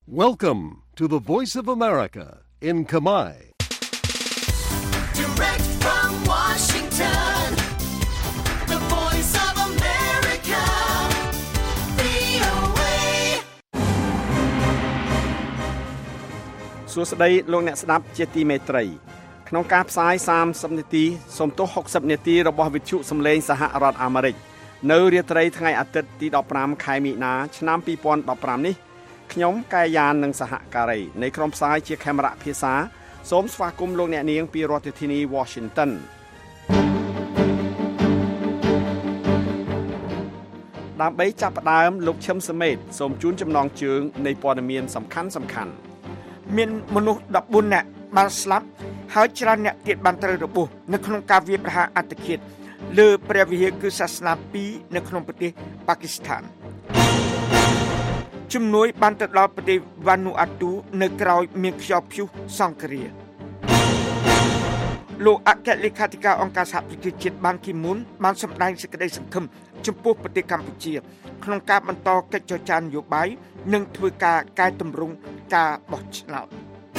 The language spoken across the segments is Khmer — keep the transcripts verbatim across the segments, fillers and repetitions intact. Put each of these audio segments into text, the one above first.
Welcome to the Voice of America in Khmer. Direct from Washington, the Voice of America, វី អូ เอសួស្តីលោកអ្នកស្ដាប់ជាទីមេត្រីក្នុងការផ្សាយសាមសិបនាទីសូមទោសហកសិបនាទីរបស់វិទ្យុសំឡេងសហរដ្ឋអាមេរិកនៅរាត្រីថ្ងៃអាទិត្យទីដប់ប្រាំខែមីនាឆ្នាំពីរពាន់ដប់ប្រាំនេះខ្ញុំកាយយ៉ាននិងសហការីនៃក្រុមផ្សាយជាខេមរៈភាសាសូមស្វាគមន៍លោកអ្នកនាងពីរដ្ឋធានី Washington ដើម្បីចាប់ផ្ដើមលោកឈឹមសមេតសូមជូនចំណងជើងនៃព័ត៌មានសំខាន់សំខាន់មានមនុស្សដប់បួននាក់បានស្លាប់ហើយច្រើនអ្នកទៀតបានត្រូវរបួសនៅក្នុងការវាយប្រហារអត្តឃាតលើព្រះវិហារគឺសាសនាពីរនៅក្នុងប្រទេសប៉ាគីស្ថានជំនួយបានទៅដល់ប្រទេសវ៉ានូអាទូនៅក្រៅមានខ្យល់ព្យុះសង្គ្រាលោកអគ្គលេខាធិការអង្គការសហប្រជាជាតិបានគីមូនបានសម្ដែងសេចក្តីសង្ឃឹមចំពោះប្រទេសកម្ពុជាក្នុងការបន្តកិច្ចចរចានយោបាយនិងធ្វើការកែតម្រង់ការបោះឆ្នោត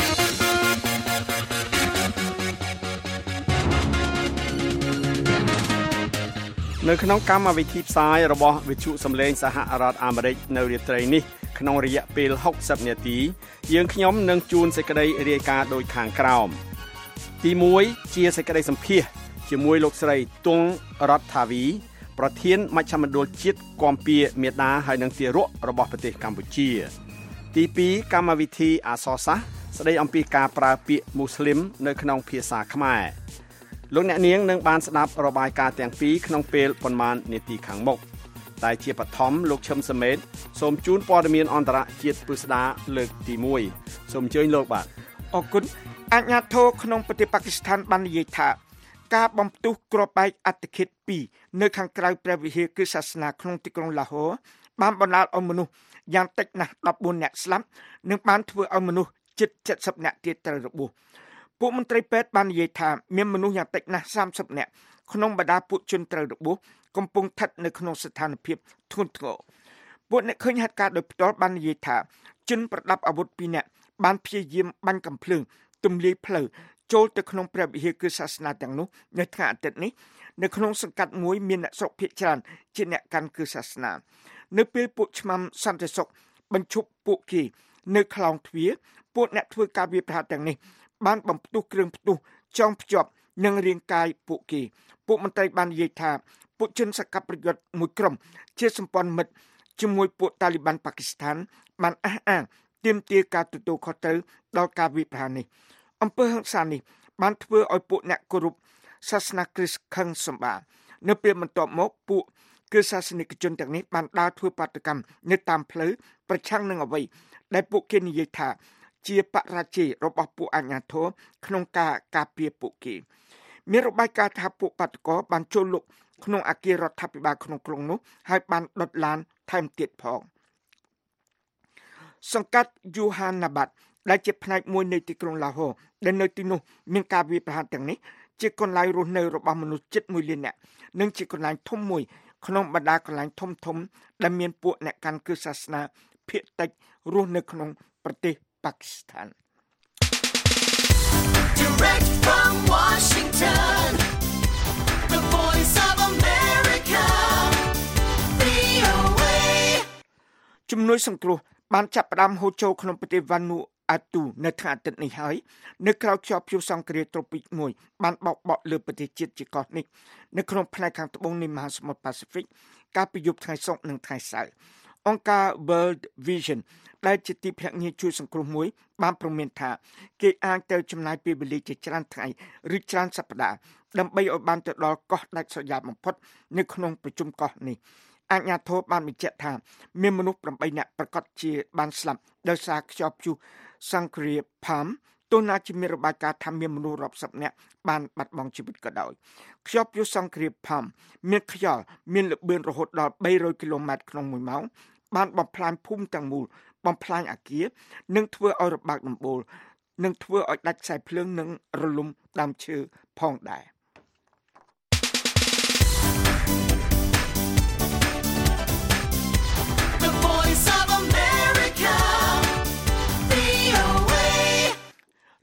នៅក្នុងកម្មវិធីផ្សាយរបស់វិទ្យុសំឡេងសហរដ្ឋអាមេរិកនៅរាត្រីនេះក្នុងរយៈពេលហុកសិបនាទីយើងខ្ញុំនឹងជួនសេចក្តីរាយការណ៍ដូចខាងក្រោមទីមួយជាសេចក្តីសម្ភាសន៍ជាមួយលោកស្រីទុងរដ្ឋាវីប្រធានមជ្ឈមណ្ឌលជាតិគាំពៀមេដាហើយនិងទារករបស់ប្រទេសកម្ពុជាទីពីរកម្មវិធីអក្សរសាស្ត្រស្ដីអំពីការប្រើពាក្យមូស្លីមនៅក្នុងភាសាខ្មែរលោកអ្នកនាងនឹងបានស្ដាប់របាយការណ៍ទាំងពីរក្នុងពេលប៉ុន្មាននាទីខាងមុខតែជាបឋមលោកឈឹមសមេតសូមជូនព័ត៌មានអន្តរជាតិពិស្ដាលើកទីមួយសូមអញ្ជើញលោកបាទអរគុណអាជ្ញាធរក្នុងប្រទេសប៉ាគីស្ថានបាននិយាយថាការបំផ្ទុះគ្រាប់បែកអត្តឃាតពីរនៅខាងក្រៅព្រះវិហារគឺសាសនាក្នុងទីក្រុងឡាហូបានបណ្ដាលឲ្យមនុស្សយ៉ាងតិចណាស់ដប់បួននាក់ស្លាប់និងបានធ្វើឲ្យមនុស្សជិតเจ็ดสิบនាក់ទៀតត្រូវរបួសពួកមន្ត្រីពេទ្យបាននិយាយថាមានមនុស្សយ៉ាងតិចណាស់សាមសិបនាក់ក្នុងបរដាពួកជនត្រូវរបួសកំពុងស្ថិតនៅក្នុងស្ថានភាពធ្ងន់ធ្ងរពួកអ្នកឃើញហេតុការណ៍ដោយផ្ទាល់បាននិយាយថាជនប្រដាប់អាវុធពីរនាក់បានព្យាយាមបាញ់កាំភ្លើងទម្លាយផ្លូវចូលទៅក្នុងព្រះវិហារគឺសាសនាទាំងនោះនៅថ្ងៃអាទិត្យនេះនៅក្នុងសង្កាត់មួយមានអ្នកស្រុកភាគច្រើនជាអ្នកកាន់គឺសាសនានៅពេលពួកឆ្មាំសន្តិសុខបញ្ឈប់ពួកគេនៅខ្លោងទ្វារពួកអ្នកធ្វើការវាយប្រហារទាំងនេះបានបំផ្ទុះគ្រឿងផ្ទុះចងភ្ជាប់នឹងរាងកាយពួកគេពួកមន្ត្រីបាននិយាយថាពួកជនសកម្មប្រយុទ្ធមួយក្រុមជាសម្ព័ន្ធមិត្តជាមួយពួកតាលីបានប៉ាគីស្ថានបានអះអាងទាមទារការទទួលខុសត្រូវដល់ការវាយប្រហារនេះអំពើហិង្សានេះបានធ្វើឲ្យពួកអ្នកគោរពសាសនាគ្រីស្ទខឹងសម្បានៅពេលបន្ទាប់មកពួកគឺសាសនិកជនទាំងនេះបានដើរធ្វើបាតកម្មនៅតាមផ្លូវប្រឆាំងនឹងអ្វីដែលពួកគេនិយាយថាជាបរាជ័យរបស់ពួកអាជ្ញាធរក្នុងការការពារពួកគេមានរបាយការណ៍ថាពួកបាតកោបានចូលលុកក្នុងអគាររដ្ឋាភិបាលក្នុងក្រុងនោះហើយបានដុតឡានថែមទៀតផងសង្កាត់យូហាណាបាត់ដែលជាផ្នែកមួយនៃទីក្រុងឡាហូដែលនៅទីនោះមានការវាយប្រហារទាំងនេះជាកន្លែងរស់នៅរបស់មនុស្សជិតមួយលាននាក់និងជាកន្លែងធំមួយក្នុងបណ្ដាកន្លែងធំធំដែលមានពួកអ្នកកាន់គឺសាសនាភាគតិចរស់នៅក្នុងប្រទេសប៉ាគីស្ថាន Direct from Washington, the Voice of America, វី អូ เอជំនួយសង្គ្រោះបានចាប់ផ្ដើមហូរចូលក្នុងប្រទេសវ៉ានូអាទូនៅថ្ងៃអាទិត្យនេះហើយនៅក្រៅខ្យល់ព្យុះសង្គ្រាត្រូពិកមួយបានបោកបក់លើប្រទេសជាតិជាកោះនេះនៅក្នុងផ្នែកខាងត្បូងនៃមហាសមុទ្រប៉ាស៊ីហ្វិកកាលពីយប់ថ្ងៃសុក្រនិងថ្ងៃសៅរ៍អង្គការ World Vision ដែលជាទីភ្នាក់ងារជួយសង្គ្រោះមួយបានព្រមានថាគេអាចទៅចំណាយពេលវេលាជាច្រើនថ្ងៃឬច្រើនសប្តាហ៍ដើម្បីឲ្យបានទៅដល់កោះដាច់ស្រយាលបំផុតនៅក្នុងប្រជុំកោះនេះអាជ្ញាធរបានបញ្ជាក់ថាមានមនុស្សប្រាំបីនាក់ប្រកាសជាបានស្លាប់ដោយសារខ្យល់ព្យុះសង្គ្រាផាមទោះណាជាមានរបាយការណ៍ថាមានមនុស្សរាប់សិបនាក់បានបាត់បង់ជីវិតក៏ដោយខ្យល់ព្យុះសង្គ្រាផាមមានខ្យល់មានល្បឿនរហូតដល់បីរយគីឡូម៉ែត្រក្នុងមួយម៉ោងបានបំផ្លាញភូមិទាំងមូលបំផ្លាញអគារនិងធ្វើឲ្យរបាក់ដំបូលនិងធ្វើឲ្យដាច់ខ្សែភ្លើងនិងរលំដើមឈើផងដែរ The Voice of America,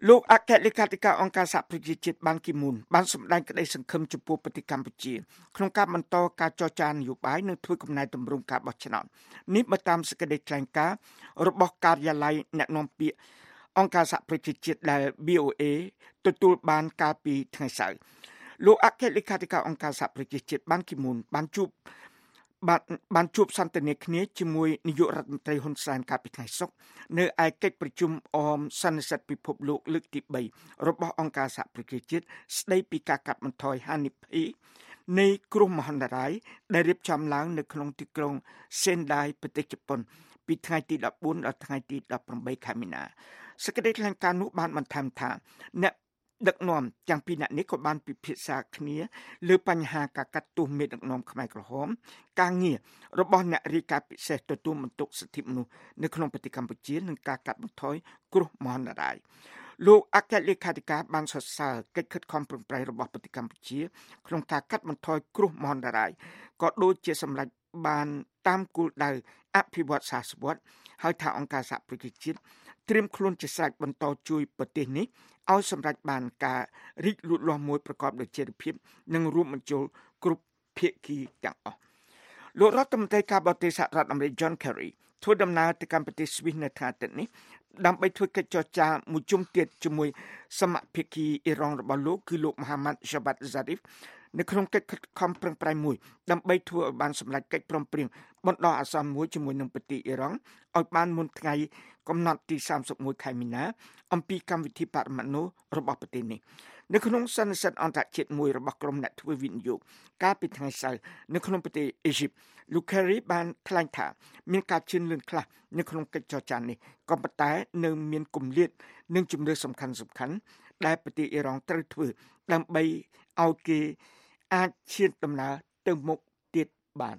លោកអគ្គលេខាធិការអង្គការសហប្រជាជាតិបានគីមូនបានសម្ដែងក្តីសង្ឃឹមចំពោះប្រទេសកម្ពុជាក្នុងការបន្តការចរចានយោបាយនិងធ្វើកំណែទម្រង់ការបោះឆ្នោតនេះបើតាមសេចក្តីថ្លែងការណ៍របស់ការិយាល័យអ្នកនាំពាក្យអង្គការសហប្រជាជាតិដែល B O A ទទួលបានកាលពីថ្ងៃសៅរ៍លោកអគ្គលេខាធិការអង្គការសហប្រជាជាតិបានគីមូនបានជួបបានបានជួបសន្ទនាគ្នាជាមួយនាយករដ្ឋមន្ត្រីហ៊ុនសែនកាលពីថ្ងៃសុក្រនៅឯកិច្ចប្រជុំអមសន្និសីទពិភពលោកលើកទីបីរបស់អង្គការសហប្រជាជាតិស្ដីពីការកាត់បន្ថយហានិភ័យនៃគ្រោះមហន្តរាយដែលរៀបចំឡើងនៅក្នុងទីក្រុង Sendai ប្រទេសជប៉ុនពីថ្ងៃទីដប់បួនដល់ថ្ងៃទីដប់ប្រាំបីខែមីនាសេចក្តីថ្លែងការណ៍នោះបានបន្ថែមថាអ្នកដឹកនាំទាំងពីរនាក់នេះក៏បានពិភាក្សាគ្នាលើបញ្ហាការកាត់ទោសមេដឹកនាំខ្មែរក្រហមការងាររបស់អ្នករាយការណ៍ពិសេសទទួលបន្ទុកសិទ្ធិមនុស្សនៅក្នុងប្រទេសកម្ពុជានិងការកាត់បន្ថយគ្រោះមហន្តរាយលោកអគ្គលេខាធិការបានសរសើរកិច្ចខិតខំប្រឹងប្រែងរបស់ប្រទេសកម្ពុជាក្នុងការកាត់បន្ថយគ្រោះមហន្តរាយក៏ដូចជាសម្រេចបានតាមគោលដៅអភិវឌ្ឍសាសវត្តហើយថាអង្គការសហប្រជាជាតិត្រៀមខ្លួនជាស្រេចបន្តជួយប្រទេសនេះឲ្យសម្រេចបានការរីកលូតលាស់មួយប្រកបដោយចីរភាពនិងរួមបញ្ចូលគ្រប់ភាគីទាំងអស់លោករដ្ឋមន្ត្រីការបរទេសសហរដ្ឋអាមេរិក John Kerry ធ្វើដំណើរទៅកាន់ប្រទេសស្វីសនៅថ្ងៃអាទិត្យនេះដើម្បីធ្វើកិច្ចចរចាមួយជុំទៀតជាមួយសមាភាគីអ៊ីរ៉ង់របស់លោកគឺលោក Mohammad Javad Zarif នៅក្នុងកិច្ចខិតខំប្រឹងប្រែងមួយដើម្បីធ្វើឲ្យបានសម្រេចកិច្ចព្រមព្រៀងបណ្ដោះអាសន្នមួយជាមួយនឹងប្រទេសអ៊ីរ៉ង់ឲ្យបានមុនថ្ងៃកំណត់ទីសាមសិបមួយខែមីនាអំពីកម្មវិធីបរិមាណូរបស់ប្រទេសនេះនៅក្នុងសន្និសីទអន្តរជាតិមួយរបស់ក្រុមអ្នកធ្វើវិនិយោគកាលពីថ្ងៃសៅរ៍នៅក្នុងប្រទេសអ៊ីជីបលោក Kerry បានថ្លែងថាមានការជឿនលឿនខ្លះនៅក្នុងកិច្ចចរចានេះក៏ប៉ុន្តែនៅមានគម្លាតនិងជំរឿនសំខាន់សំខាន់ដែលប្រទេសអ៊ីរ៉ង់ត្រូវធ្វើដើម្បីឲ្យគេអាចឈានដំណើរទៅមុខទៀតបាន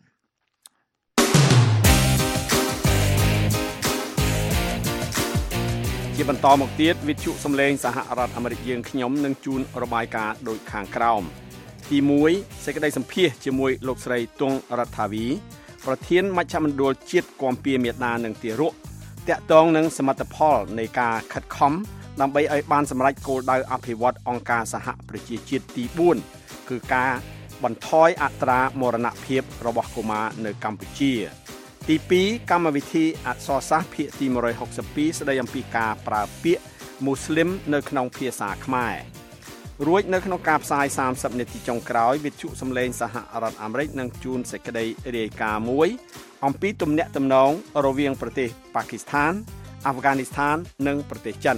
ជាបន្តមកទៀតវិទ្យុសំឡេងសហរដ្ឋអាមេរិកយើងខ្ញុំនឹងជូនរបាយការណ៍ដូចខាងក្រោមទីមួយសេចក្តីសម្ភាសជាមួយលោកស្រីទង់រដ្ឋាវីប្រធានមជ្ឈមណ្ឌលជាតិគាំពៀមេដានិងទារកតាក់ទងនឹងសមិទ្ធផលនៃការខិតខំដើម្បីឲ្យបានសម្រេចគោលដៅអភិវឌ្ឍអង្គការសហប្រជាជាតិទីបួនគឺការបន្ថយអត្រាមរណភាពរបស់កុមារនៅកម្ពុជាទីពីរកម្មវិធីអក្សរសាស្ត្រភាគទីមួយរយហុកសិបពីរស្ដីអំពីការប្រើពាក្យមូស្លីមនៅក្នុងភាសាខ្មែររួចនៅក្នុងការផ្សាយសាមសិបនាទីចុងក្រោយវិទ្យុសំឡេងសហរដ្ឋអាមេរិកនឹងជូនសេចក្តីរាយការណ៍មួយអំពីទំនាក់ទំនងរវាងប្រទេសប៉ាគីស្ថានអាហ្វហ្គានីស្ថាននិងប្រទេសចិន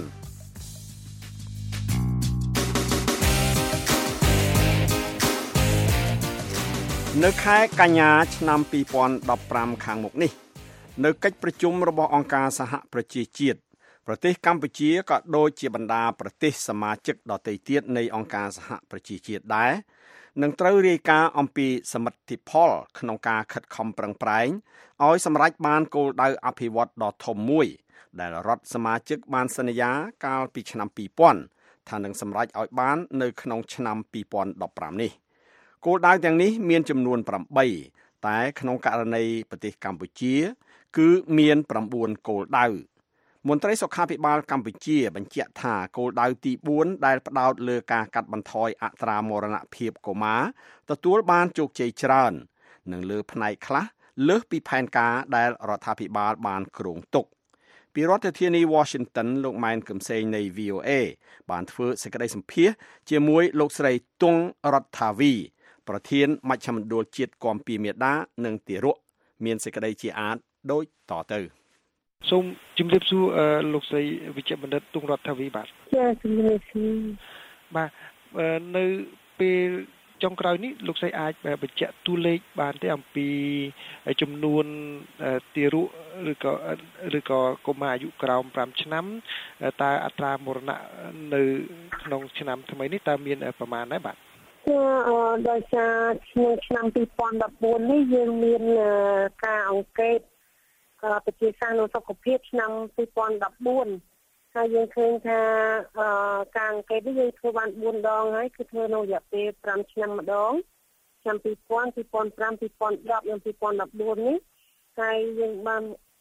នៅខែកញ្ញាឆ្នាំពីរពាន់ដប់ប្រាំខាងមុខនេះនៅកិច្ចប្រជុំរបស់អង្គការសហប្រជាជាតិប្រទេសកម្ពុជាក៏ដូចជាបណ្ដាប្រទេសសមាជិកដទៃទៀតនៃអង្គការសហប្រជាជាតិដែរនឹងត្រូវរាយការណ៍អំពីសមិទ្ធផលក្នុងការខិតខំប្រឹងប្រែងឲ្យសម្រេចបានគោលដៅអភិវឌ្ឍដ៏ធំមួយដែលរដ្ឋសមាជិកបានសន្យាកាលពីឆ្នាំពីរពាន់ថានឹងសម្រេចឲ្យបាននៅក្នុងឆ្នាំពីរពាន់ដប់ប្រាំនេះគោលដៅទាំងនេះមានចំនួនប្រាំបីតែក្នុងករណីប្រទេសកម្ពុជាគឺមានប្រាំបួនគោលដៅមន្ត្រីសុខាភិបាលកម្ពុជាបញ្ជាក់ថាគោលដៅទីបួនដែលផ្ដោតលើការកាត់បន្ថយអត្រាមរណភាពកុមារទទួលបានជោគជ័យច្រើននិងលើផ្នែកខ្លះលើសពីផែនការដែលរដ្ឋាភិបាលបានគ្រោងទុកពីរដ្ឋធានី Washington លោកម៉ែនកឹមសេងនៃ V O A បានធ្វើសេចក្តីសម្ភាសន៍ជាមួយលោកស្រីទង់រដ្ឋាវីប្រធានមជ្ឈមណ្ឌលជាតិគាំពៀមេដានិងទារកមានសេចក្តីជាអាចដូចតទៅសូមជំរាបសួរលោកស្រីវិជ្ជបណ្ឌិតទង់រដ្ឋាវីបាទចាជំរាបសួរបាទនៅពេលចុងក្រោយនេះលោកស្រីអាចបញ្ជាក់តួលេខបានទេអំពីចំនួនទារកឬក៏ឬក៏កុមារអាយុក្រោមប្រាំឆ្នាំតើអត្រាមរណៈនៅក្នុងឆ្នាំថ្មីនេះតើមានប្រមាណដែរបាទចាដោយសារឆ្នាំឆ្នាំពីរពាន់ដប់បួននេះយើងមានការអង្កេតប្រជាសាស្ត្រសុខភាពឆ្នាំពីរពាន់ដប់បួនហើយយើងឃើញថាការអង្កេតនេះយើងធ្វើបានបួនដងហើយគឺធ្វើនៅរយៈពេលប្រាំឆ្នាំម្ដងឆ្នាំពីរពាន់ ពីរពាន់ប្រាំ ពីរពាន់ដប់និងពីរពាន់ដប់បួននេះហើយយើងបាន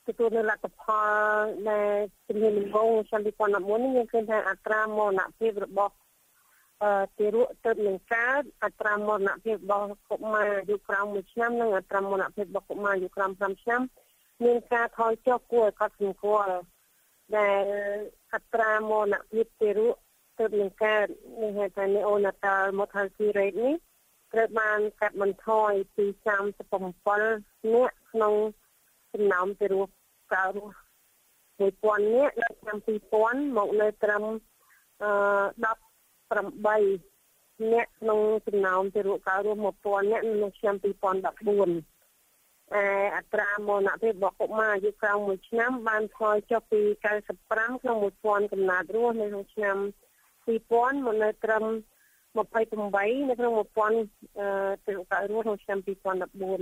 ទទួលនៅលទ្ធផលដែលជំនាញដំបូងឆ្នាំពីរពាន់ដប់បួននេះយើងឃើញថាអត្រាមរណភាពរបស់អឺទារកទើបនឹងកើតអត្រាមរណភាពរបស់កុមារអាយុក្រោមមួយឆ្នាំនិងអត្រាមរណភាពរបស់កុមារអាយុក្រោម5ឆ្នាំមានការថយចុះគួរឲ្យកត់សម្គាល់ដែលអត្រាមរណភាពទារកទើបនឹងកើតនេះហៅថា neonatal mortality rate នេះត្រូវបានកាត់បន្ថយពីសាមសិបbảyនាក់ក្នុងចំណោមទារកកើតរស់មួយពាន់នាក់នៅឆ្នាំពីរពាន់មកនៅត្រឹមអឺដប់ប្រាំបីនាក់ក្នុងចំណោមទារកកើតរស់មួយពាន់នាក់នៅឆ្នាំពីរពាន់ដប់បួនអឺអត្រាមរណភាពរបស់កុមារអាយុក្រោមមួយឆ្នាំបានថយចុះពីកៅសិបប្រាំក្នុងមួយពាន់កំណើតរស់នៅក្នុងឆ្នាំពីរពាន់មកនៅត្រឹមម្ភៃប្រាំនៅក្នុងមួយពាន់អឺទារកកើតរស់ក្នុងឆ្នាំពីរពាន់ដប់បួន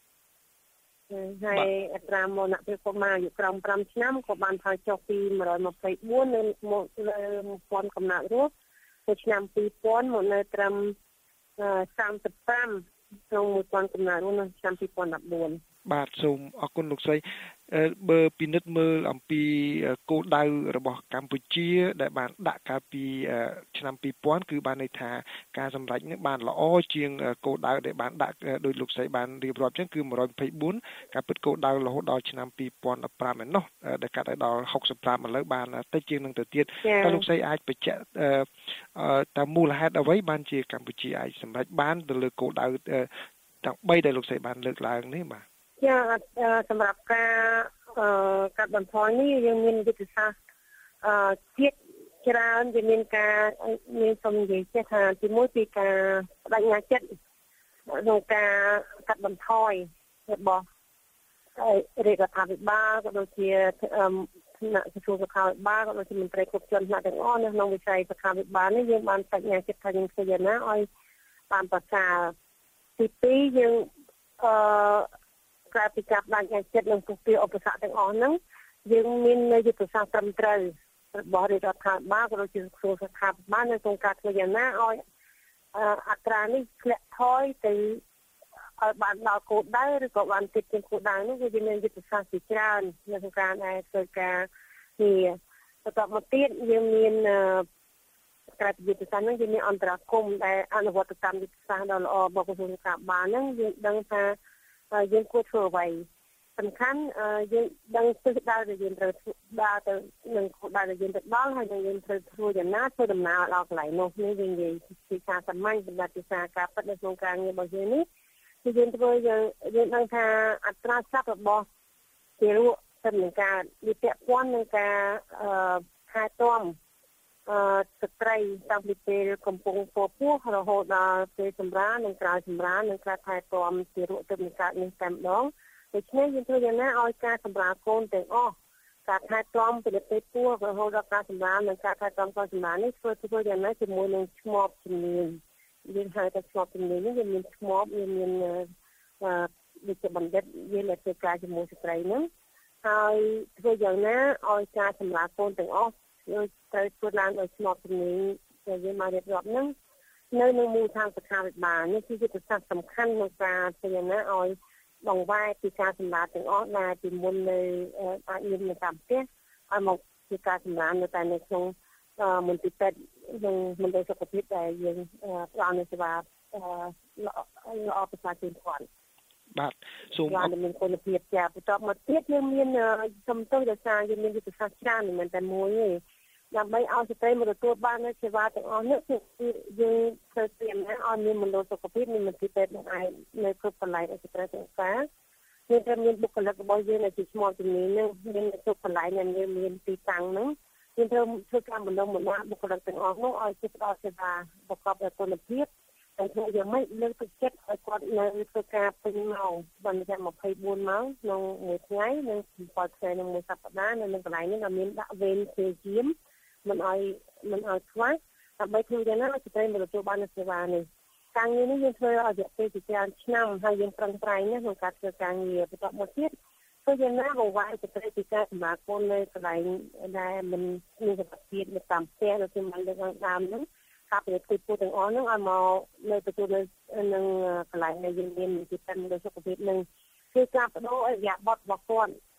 ហើយអត្រាមរណភាពកុមារអាយុក្រោមប្រាំឆ្នាំក៏បានថយចុះពីmột trăm hai mươi tưនៅមកលើមួយពាន់កំណើតរស់នៅឆ្នាំពីរពាន់មកនៅត្រឹមសាមសិបប្រាំក្នុងមួយពាន់កំណើតរស់នៅឆ្នាំពីរពាន់ដប់បួនបាទសូមអរគុណលោកស្រីបើពិនិត្យមើលអំពីគោលដៅរបស់កម្ពុជាដែលបានដាក់កាលពីឆ្នាំពីរពាន់គឺបានន័យថាការសម្រេចនេះបានល្អជាងគោលដៅដែលបានដាក់ដោយលោកស្រីបានរៀបរាប់ចឹងគឺmột trăm hai mươi tưការពិតគោលដៅរហូតដល់ឆ្នាំពីរពាន់ដប់ប្រាំឯណោះដែលកាត់ឲ្យដល់หกสิบห้าឥឡូវបានតិចជាងនឹងទៅទៀតតើលោកស្រីអាចបញ្ជាក់តាមមូលហេតុអ្វីបានជាកម្ពុជាអាចសម្រេចបានទៅលើគោលដៅទាំងបីដែលលោកស្រីបានលើកឡើងនេះបាទចាសម្រាប់ការកាត់បន្ថយនេះយើងមានយុទ្ធសាស្ត្រអឺជាតិច្រើនវាមានការមានសំនិយាយចេះថាទីមួយពីការបដិញ្ញាចិត្តក្នុងការកាត់បន្ថយរបស់រាជរដ្ឋាភិបាលក៏ដូចជាថ្នាក់ក្រសួងសុខាភិបាលក៏ដូចជាមន្ត្រីគ្រប់ជាន់ថ្នាក់ទាំងអស់នៅក្នុងវិស័យសុខាភិបាលនេះយើងបានបដិញ្ញាចិត្តថាយើងធ្វើយ៉ាងណាឲ្យបានប្រសើរទីពីរយើងអឺក្រៅពីការបដិញ្ញាចិត្តនិងពុះពីឧបសគ្គទាំងអស់ហ្នឹងយើងមានយុទ្ធសាស្ត្រត្រឹមត្រូវរបស់រាជរដ្ឋាភិបាលក៏ដូចជាក្រសួងសុខាភិបាលនៅក្នុងការធ្វើយ៉ាងណាឲ្យអត្រានេះធ្លាក់ថយទៅឲ្យបានដល់គោលដៅឬក៏បានតិចជាងគោលដៅនោះគឺមានយុទ្ធសាស្ត្រជាច្រើននៅក្នុងការដែលធ្វើការនេះបន្តមកទៀតយើងមានក្រៅពីយុទ្ធសាស្ត្រហ្នឹងយើងមានអន្តរាគមន៍ដែលអនុវត្តកម្មយុទ្ធសាស្ត្រដ៏ល្អរបស់ក្រសួងសុខាភិបាលហ្នឹងយើងដឹងថាយើងគួរធ្វើអ្វីសំខាន់យើងដឹងទិសដៅដែលយើងត្រូវដើរទៅនឹងគោលដៅដែលយើងទៅដល់ហើយយើងត្រូវធ្វើយ៉ាងណាធ្វើដំណើរដល់កន្លែងនោះនេះយើងនិយាយពីការសាមញ្ញសម្រាប់ភាសាការពិតនៅក្នុងការងាររបស់យើងនេះគឺយើងធ្វើយើងយើងដឹងថាអត្រាចាប់របស់ទារកទៅនឹងការវាពាក់ព័ន្ធនឹងការថែទាំអឺស្ត្រីតាំងពីពេលកំពុងពោះពោះរហូតដល់ពេលសម្រាលនិងក្រោយសម្រាលនិងការថែទាំទារកទៅនឹងកើតនេះតែម្ដងដូច្នេះយើងធ្វើយ៉ាងណាឲ្យការសម្រាលកូនទាំងអស់ការថែទាំពីពេលពោះរហូតដល់ការសម្រាលនិងការថែទាំកូនសម្រាលនេះធ្វើធ្វើយ៉ាងណាជាមួយនឹងឈ្មោះជំនាញយើងហៅថាឈ្មោះជំនាញនេះវាមានឈ្មោះវាមានអឺវិជ្ជាបណ្ឌិតយើងដែលធ្វើការជាមួយស្ត្រីហ្នឹងហើយធ្វើយ៉ាងណាឲ្យការសម្រាលកូនទាំងអស់យើងត្រូវធ្វើឡើងដោយស្មោះជំនាញដែលយើងមករៀបរាប់ហ្នឹងនៅក្នុងមូលដ្ឋានសុខាភិបាលនេះគឺយុទ្ធសាស្ត្រសំខាន់ក្នុងការធ្វើយ៉ាងណាឲ្យបង្វែរពីការសម្រាលទាំងអស់ដែលពីមុននៅអាចមាននៅតាមផ្ទះឲ្យមកជាការសម្រាលនៅតែនៅក្នុងមន្ទីរពេទ្យនិងមន្ត្រីសុខភាពដែលយើងផ្ដល់នូវសេវាល្អប្រសើរជាងគាត់បាទសូមអរគុណមានគុណភាពចាបន្តមកទៀតយើងមានសំទោសដោយសារយើងមានយុទ្ធសាស្ត្រច្រើនមិនមែនតែមួយទេដើម្បីឲ្យស្ត្រីមកទទួលបាននូវសេវាទាំងអស់នេះគឺយើងត្រូវត្រៀមណាឲ្យមានមណ្ឌលសុខភាពមានមន្ទីរពេទ្យនឹងឯនៅគ្រប់កន្លែងឲ្យស្ត្រីទាំងការយើងត្រូវមានបុគ្គលិករបស់យើងដែលជាឈ្មោះជំនាញនឹងមានគ្រប់កន្លែងដែលយើងមានទីតាំងហ្នឹងយើងត្រូវធ្វើការបណ្ដុំបណ្ដាលបុគ្គលិកទាំងអស់នោះឲ្យជាផ្ដល់សេវាប្រកបដោយគុណភាពហើយធ្វើយ៉ាងម៉េចលើកទឹកចិត្តឲ្យគាត់នៅធ្វើការពេញម៉ោងបានតែម្ភៃបួនម៉ោងក្នុងមួយថ្ងៃនិងbảyថ្ងៃក្នុងមួយសប្តាហ៍នៅក្នុងកន្លែងនេះដែលមានដាក់វេនព្យាយាមមិនឲ្យមិនឲ្យខ្វះដើម្បីធ្វើយ៉ាងណាឲ្យស្ត្រីមកទទួលបានសេវានេះការងារនេះយើងធ្វើឲ្យរយៈពេលជាច្រើនឆ្នាំហើយយើងប្រឹងប្រែងណាស់ក្នុងការធ្វើការងារបន្តមកទៀតធ្វើយ៉ាងណាបង្វែរស្ត្រីពីការសម្រាប់កូននៅកន្លែងដែលមិនមានសុខភាពនៅតាមផ្ទះនៅក្នុងលើកដើមហ្នឹងការប្រតិបត្តិទាំងអស់ហ្នឹងឲ្យមកនៅទទួលនៅនឹងកន្លែងដែលយើងមានទីតាំងដោយសុខភាពនឹងគឺការបដូរអរិយាប័ត្ររបស់គាត់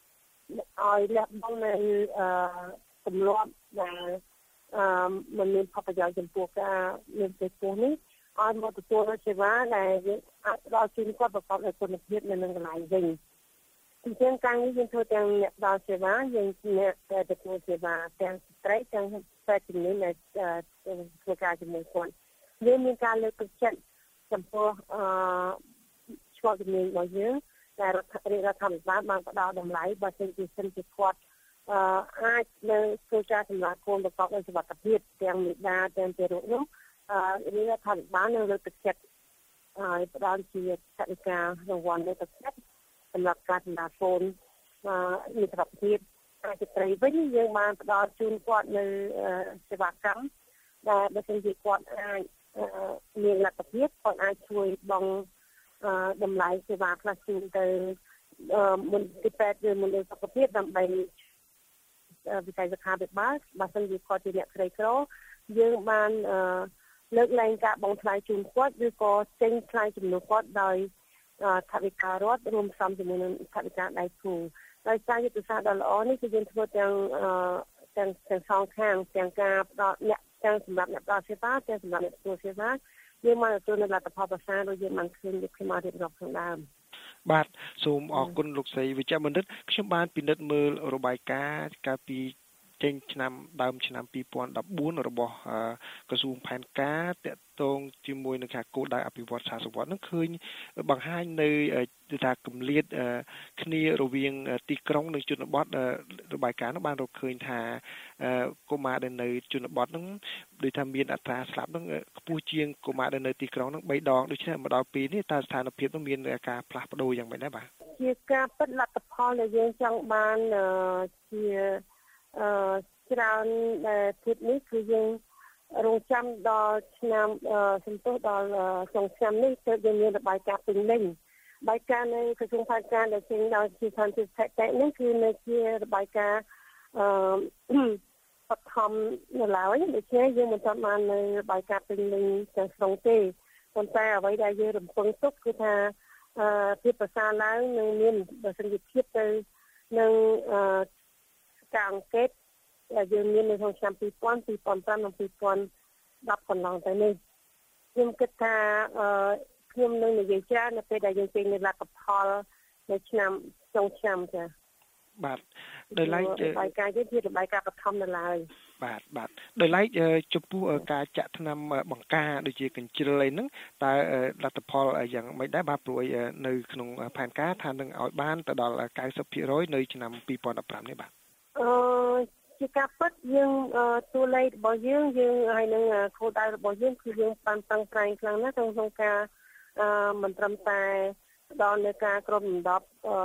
ឲ្យលះបង់នៅអឺទម្លាប់ដែលអឺមិនមានផលប្រយោជន៍ចំពោះការមានទេពនេះឲ្យមកទទួលនូវសេវាដែលយើងអាចផ្ដល់ជូនគាត់ប្រកបដោយគុណភាពនៅនឹងកន្លែងវិញអញ្ចឹងការនេះយើងធ្វើទាំងអ្នកផ្ដល់សេវាយើងអ្នកទទួលសេវាទាំងស្ត្រីទាំងតែជំនាញដែលធ្វើការជាមួយគាត់យើងមានការលើកទឹកចិត្តចំពោះអឺឆ្លងជំនាញរបស់យើងដែលរដ្ឋាភិបាលបានផ្ដល់តម្លៃបើសិនជាសិនជាគាត់អឺអាចនៅធ្វើការសម្រាប់កូនប្រកបដោយសុវត្ថិភាពទាំងមេដាទាំងទារកនោះអឺរដ្ឋាភិបាលនៅលើកទឹកចិត្តឲ្យផ្ដល់ជាថវិការង្វាន់លើកទឹកចិត្តសម្រាប់ការសម្រាប់កូនអឺមានសុវត្ថិភាពអាចស្ត្រីវិញយើងបានផ្ដល់ជូនគាត់នៅសេវាកម្មដែលបើសិនជាគាត់អាចមានលទ្ធភាពគាត់អាចជួយបងអឺតម្លៃសេវាខ្លះជូនទៅមុនទីពេទ្យឬមន្ទីរសុខភាពដើម្បីវិស័យសុខាភិបាលបើសិនជាគាត់ជាអ្នកក្រីក្រយើងបានអឺលើកលែងការបង់ថ្លៃជូនគាត់ឬក៏ចេញថ្លៃជំនួសគាត់ដោយថវិការដ្ឋរួមផ្សំជាមួយនឹងថវិកាដៃគូដោយសារយុទ្ធសាស្ត្រដ៏ល្អនេះគឺយើងធ្វើទាំងអឺទាំងទាំងសងខាងទាំងការផ្ដល់អ្នកទាំងសម្រាប់អ្នកផ្ដល់សេវាទាំងសម្រាប់អ្នកទទួលសេវាយើងមកទទួលនៅលទ្ធផលប្រសើរដោយយើងបានឃើញពីខ្ញុំមករៀបរាប់ខាងដើមបាទសូមអរគុណលោកស្រីវិជ្ជបណ្ឌិតខ្ញុំបានពិនិត្យមើលរបាយការណ៍កាលពីចេញឆ្នាំដើមឆ្នាំពីរពាន់ដប់បួនរបស់ក្រសួងផែនការតាក់ទងជាមួយនឹងការគោលដៅអភិវឌ្ឍសាសវត្តនឹងឃើញបង្ហាញនៅថាគម្លាតគ្នារវាងទីក្រុងនិងជនបទរបាយការណ៍នោះបានរកឃើញថាកុមារដែលនៅជនបទនឹងដូចថាមានអត្រាស្លាប់នឹងខ្ពស់ជាងកុមារដែលនៅទីក្រុងនឹងបីដងដូច្នេះមកដល់ពេលនេះតើស្ថានភាពនោះមានការផ្លាស់ប្ដូរយ៉ាងម៉េចដែរបាទជាការពិតលទ្ធផលដែលយើងចង់បានជាអឺច្រើនដែលទៀតនេះគឺយើងរងចាំដល់ឆ្នាំសំទោសដល់ចុងឆ្នាំនេះទើបយើងមានរបាយការណ៍ពេញលេញរបាយការណ៍នៃក្រសួងផែនការដែលចេញដោយជាសន្តិសុខតែនេះគឺនៅជារបាយការណ៍អឺបឋមនៅឡើយដូច្នេះយើងមិនទាន់បាននៅរបាយការណ៍ពេញលេញទាំងស្រុងទេប៉ុន្តែអ្វីដែលយើងរំពឹងទុកគឺថាអឺភាពប្រសើរឡើងនឹងមានបើសិនជាភាពទៅនឹងអឺការអង្កេតដែលយើងមាននៅក្នុងឆ្នាំពីរពាន់ ពីរពាន់ប្រាំ និងពីរពាន់ដប់កន្លងទៅនេះខ្ញុំគិតថាអឺខ្ញុំនឹងនិយាយច្រើននៅពេលដែលយើងចេញនៅលទ្ធផលនៅឆ្នាំចុងឆ្នាំចា៎បាទដោយឡែករបាយការណ៍យើងជារបាយការណ៍បឋមនៅឡើយបាទបាទដោយឡែកចំពោះការចាក់ថ្នាំបង្ការដូចជាកញ្ជ្រិលអីហ្នឹងតើលទ្ធផលយ៉ាងម៉េចដែរបាទព្រោះនៅក្នុងផែនការថានឹងឲ្យបានទៅដល់កៅសិបភាគរយនៅឆ្នាំពីរពាន់ដប់ប្រាំនេះបាទអឺជាការពិតយើងតួលេខរបស់យើងយើងហើយនឹងគោលដៅរបស់យើងគឺយើងបានតាំងប្រែងខ្លាំងណាស់ក្នុងការអឺមិនត្រឹមតែដល់នៅការក្រុមដណ្ដប់អឺ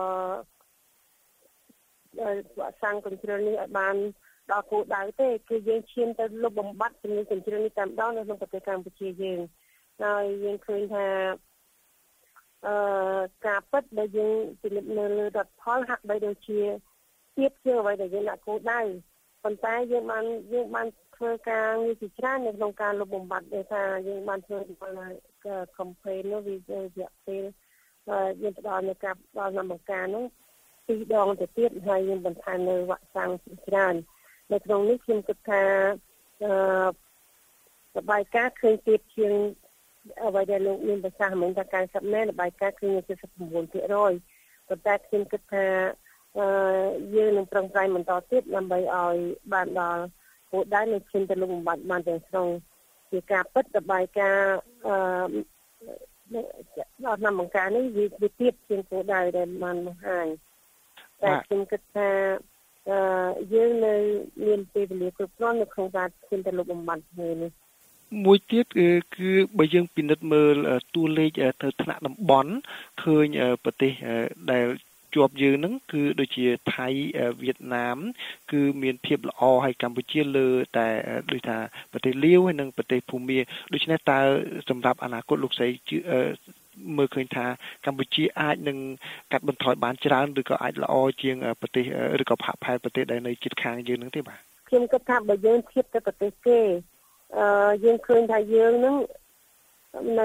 វ៉ាក់សាំងកញ្ជ្រិលនេះឲ្យបានដល់គោលដៅទេគឺយើងឈានទៅលុបបំបត្តិជំងឺកញ្ជ្រិលនេះតែម្ដងនៅក្នុងប្រទេសកម្ពុជាយើងហើយយើងឃើញថាអឺការពិតដែលយើងពិនិត្យនៅលើរដ្ឋផលហាក់បីដូចជាទៀតជាអ្វីដែលយើងដាក់គោលដៅប៉ុន្តែយើងបានយើងបានធ្វើការងារជាច្រើននៅក្នុងការលុបបំបាត់ដោយថាយើងបានធ្វើការ campaign នោះវារយៈពេលយើងផ្ដល់នៅការផ្ដល់ដំណើរការនោះពីរដងទៅទៀតហើយយើងបន្ថែមនៅវ៉ាក់សាំងច្រើននៅក្នុងនេះខ្ញុំគិតថាអឺរបាយការណ៍ឃើញទៀតជាងអ្វីដែលលោកមានប្រសាសន៍មិញថាកៅសិបមែនរបាយការណ៍ឃើញជាសិបប្រាំបួនភាគរយប៉ុន្តែខ្ញុំគិតថាអឺយើងនឹងប្រឹងប្រែងបន្តទៀតដើម្បីឲ្យបានដល់គោលដៅនៃឈានទៅលុបបំបាត់បានទាំងស្រុងជាការពិតរបាយការណ៍អឺដល់ឆ្នាំបង្ការនេះវាទៀតជាងគោលដៅដែលបានបង្ហាញតែខ្ញុំគិតថាអឺយើងនៅមានពេលវេលាគ្រប់គ្រាន់នៅក្នុងការឈានទៅលុបបំបាត់គ្នានេះមួយទៀតគឺគឺបើយើងពិនិត្យមើលតួលេខទៅថ្នាក់តំបន់ឃើញប្រទេសដែលជាប់យើងហ្នឹងគឺដូចជាថៃវៀតណាមគឺមានភាពល្អហើយកម្ពុជាលើតែដូចថាប្រទេសលាវហើយនិងប្រទេសភូមាដូច្នេះតើសម្រាប់អនាគតលោកស្រីមើលឃើញថាកម្ពុជាអាចនឹងកាត់បន្ថយបានច្រើនឬក៏អាចល្អជាងប្រទេសឬក៏ផាកផែនប្រទេសដែលនៅជិតខាងយើងហ្នឹងទេបាទខ្ញុំគិតថាបើយើងធៀបទៅប្រទេសគេអឺយើងឃើញថាយើងហ្នឹងនៅ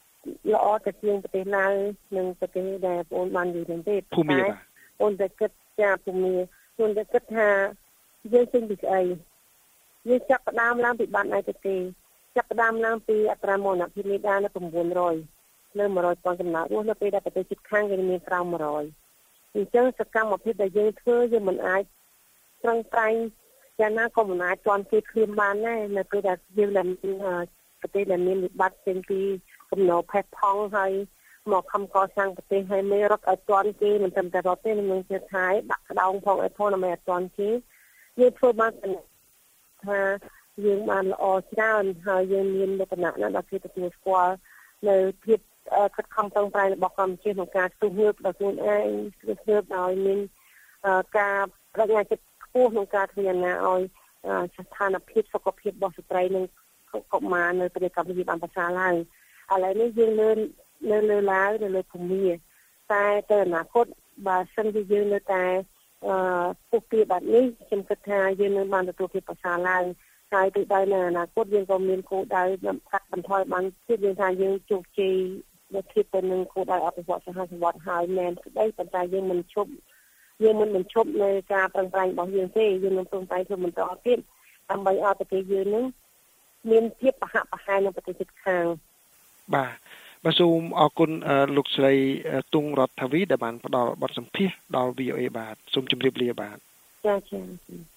ល្អទៅជាងប្រទេសឡាវនិងប្រទេសដែលបងប្អូនបាននិយាយហ្នឹងទេភូមាបាទអូនតែគិតចាពុំមានខ្ញុំតែគិតថាយើងចេញពីស្អីយើងចាប់ផ្ដើមឡើងពីបានឯទៅទេចាប់ផ្ដើមឡើងពីអត្រាមរណភាពមេដានៅ៩រយលើមួយរយប៉ុនកំណត់រស់នៅពេលដែលប្រទេសជិតខាងគេមានក្រោមមួយរយអញ្ចឹងសកម្មភាពដែលយើងធ្វើយើងមិនអាចប្រឹងប្រែងយ៉ាងណាក៏មិនអាចទាន់គេឃ្លាមបានដែរនៅពេលដែលយើងឡើងប្រទេសដែលមានវិបត្តិចេញពីកំណោផេះផង់ហើយមកខំកសាងប្រទេសហើយមេរត់ឲ្យទាន់គេមិនត្រឹមតែរត់ទេនឹងជាថៃដាក់ក្តោងផងឲ្យផងនៅមិនទាន់គេយើងធ្វើបានថាយើងបានល្អច្រើនហើយយើងមានលក្ខណៈណាដល់គេទទួលស្គាល់នៅភាពខិតខំប្រឹងប្រែងរបស់កម្ពុជាក្នុងការស្ទុះងើបដល់ខ្លួនឯងស្ទុះងើបដោយមានការប្រាជ្ញាចិត្តខ្ពស់ក្នុងការធ្វើយ៉ាងណាឲ្យស្ថានភាពសុខភាពរបស់ស្ត្រីនិងកុមារនៅប្រទេសកម្ពុជាបានប្រសើរឡើងឥឡូវនេះយើងលើនៅលើឡាវនៅលើភូមិតែទៅអនាគតបើសិនជាយើងនៅតែអឺពុះពីបែបនេះខ្ញុំគិតថាយើងនឹងបានទទួលភាពប្រសើរឡើងហើយទោះបីនៅអនាគតយើងក៏មានគោលដៅកាត់បន្ថយបានទៀតយើងថាយើងជោគជ័យនៅធៀបទៅនឹងគោលដៅអភិវឌ្ឍសហជីវរដ្ឋហើយមែនស្ដីប៉ុន្តែយើងមិនឈប់យើងមិនបញ្ឈប់នៅការប្រឹងប្រែងរបស់យើងទេយើងនឹងប្រឹងប្រែងធ្វើបន្តទៀតដើម្បីឲ្យប្រទេសយើងនឹងមានភាពប្រហាក់ប្រហែលនឹងប្រទេសជិតខាងបាទបាទសូមអរគុណលោកស្រីទុងរដ្ឋាវីដែលបានផ្ដល់បទសម្ភាសន៍ដល់ វី អូ អេ បាទសូមជម្រាបលាបាទចា៎ចា៎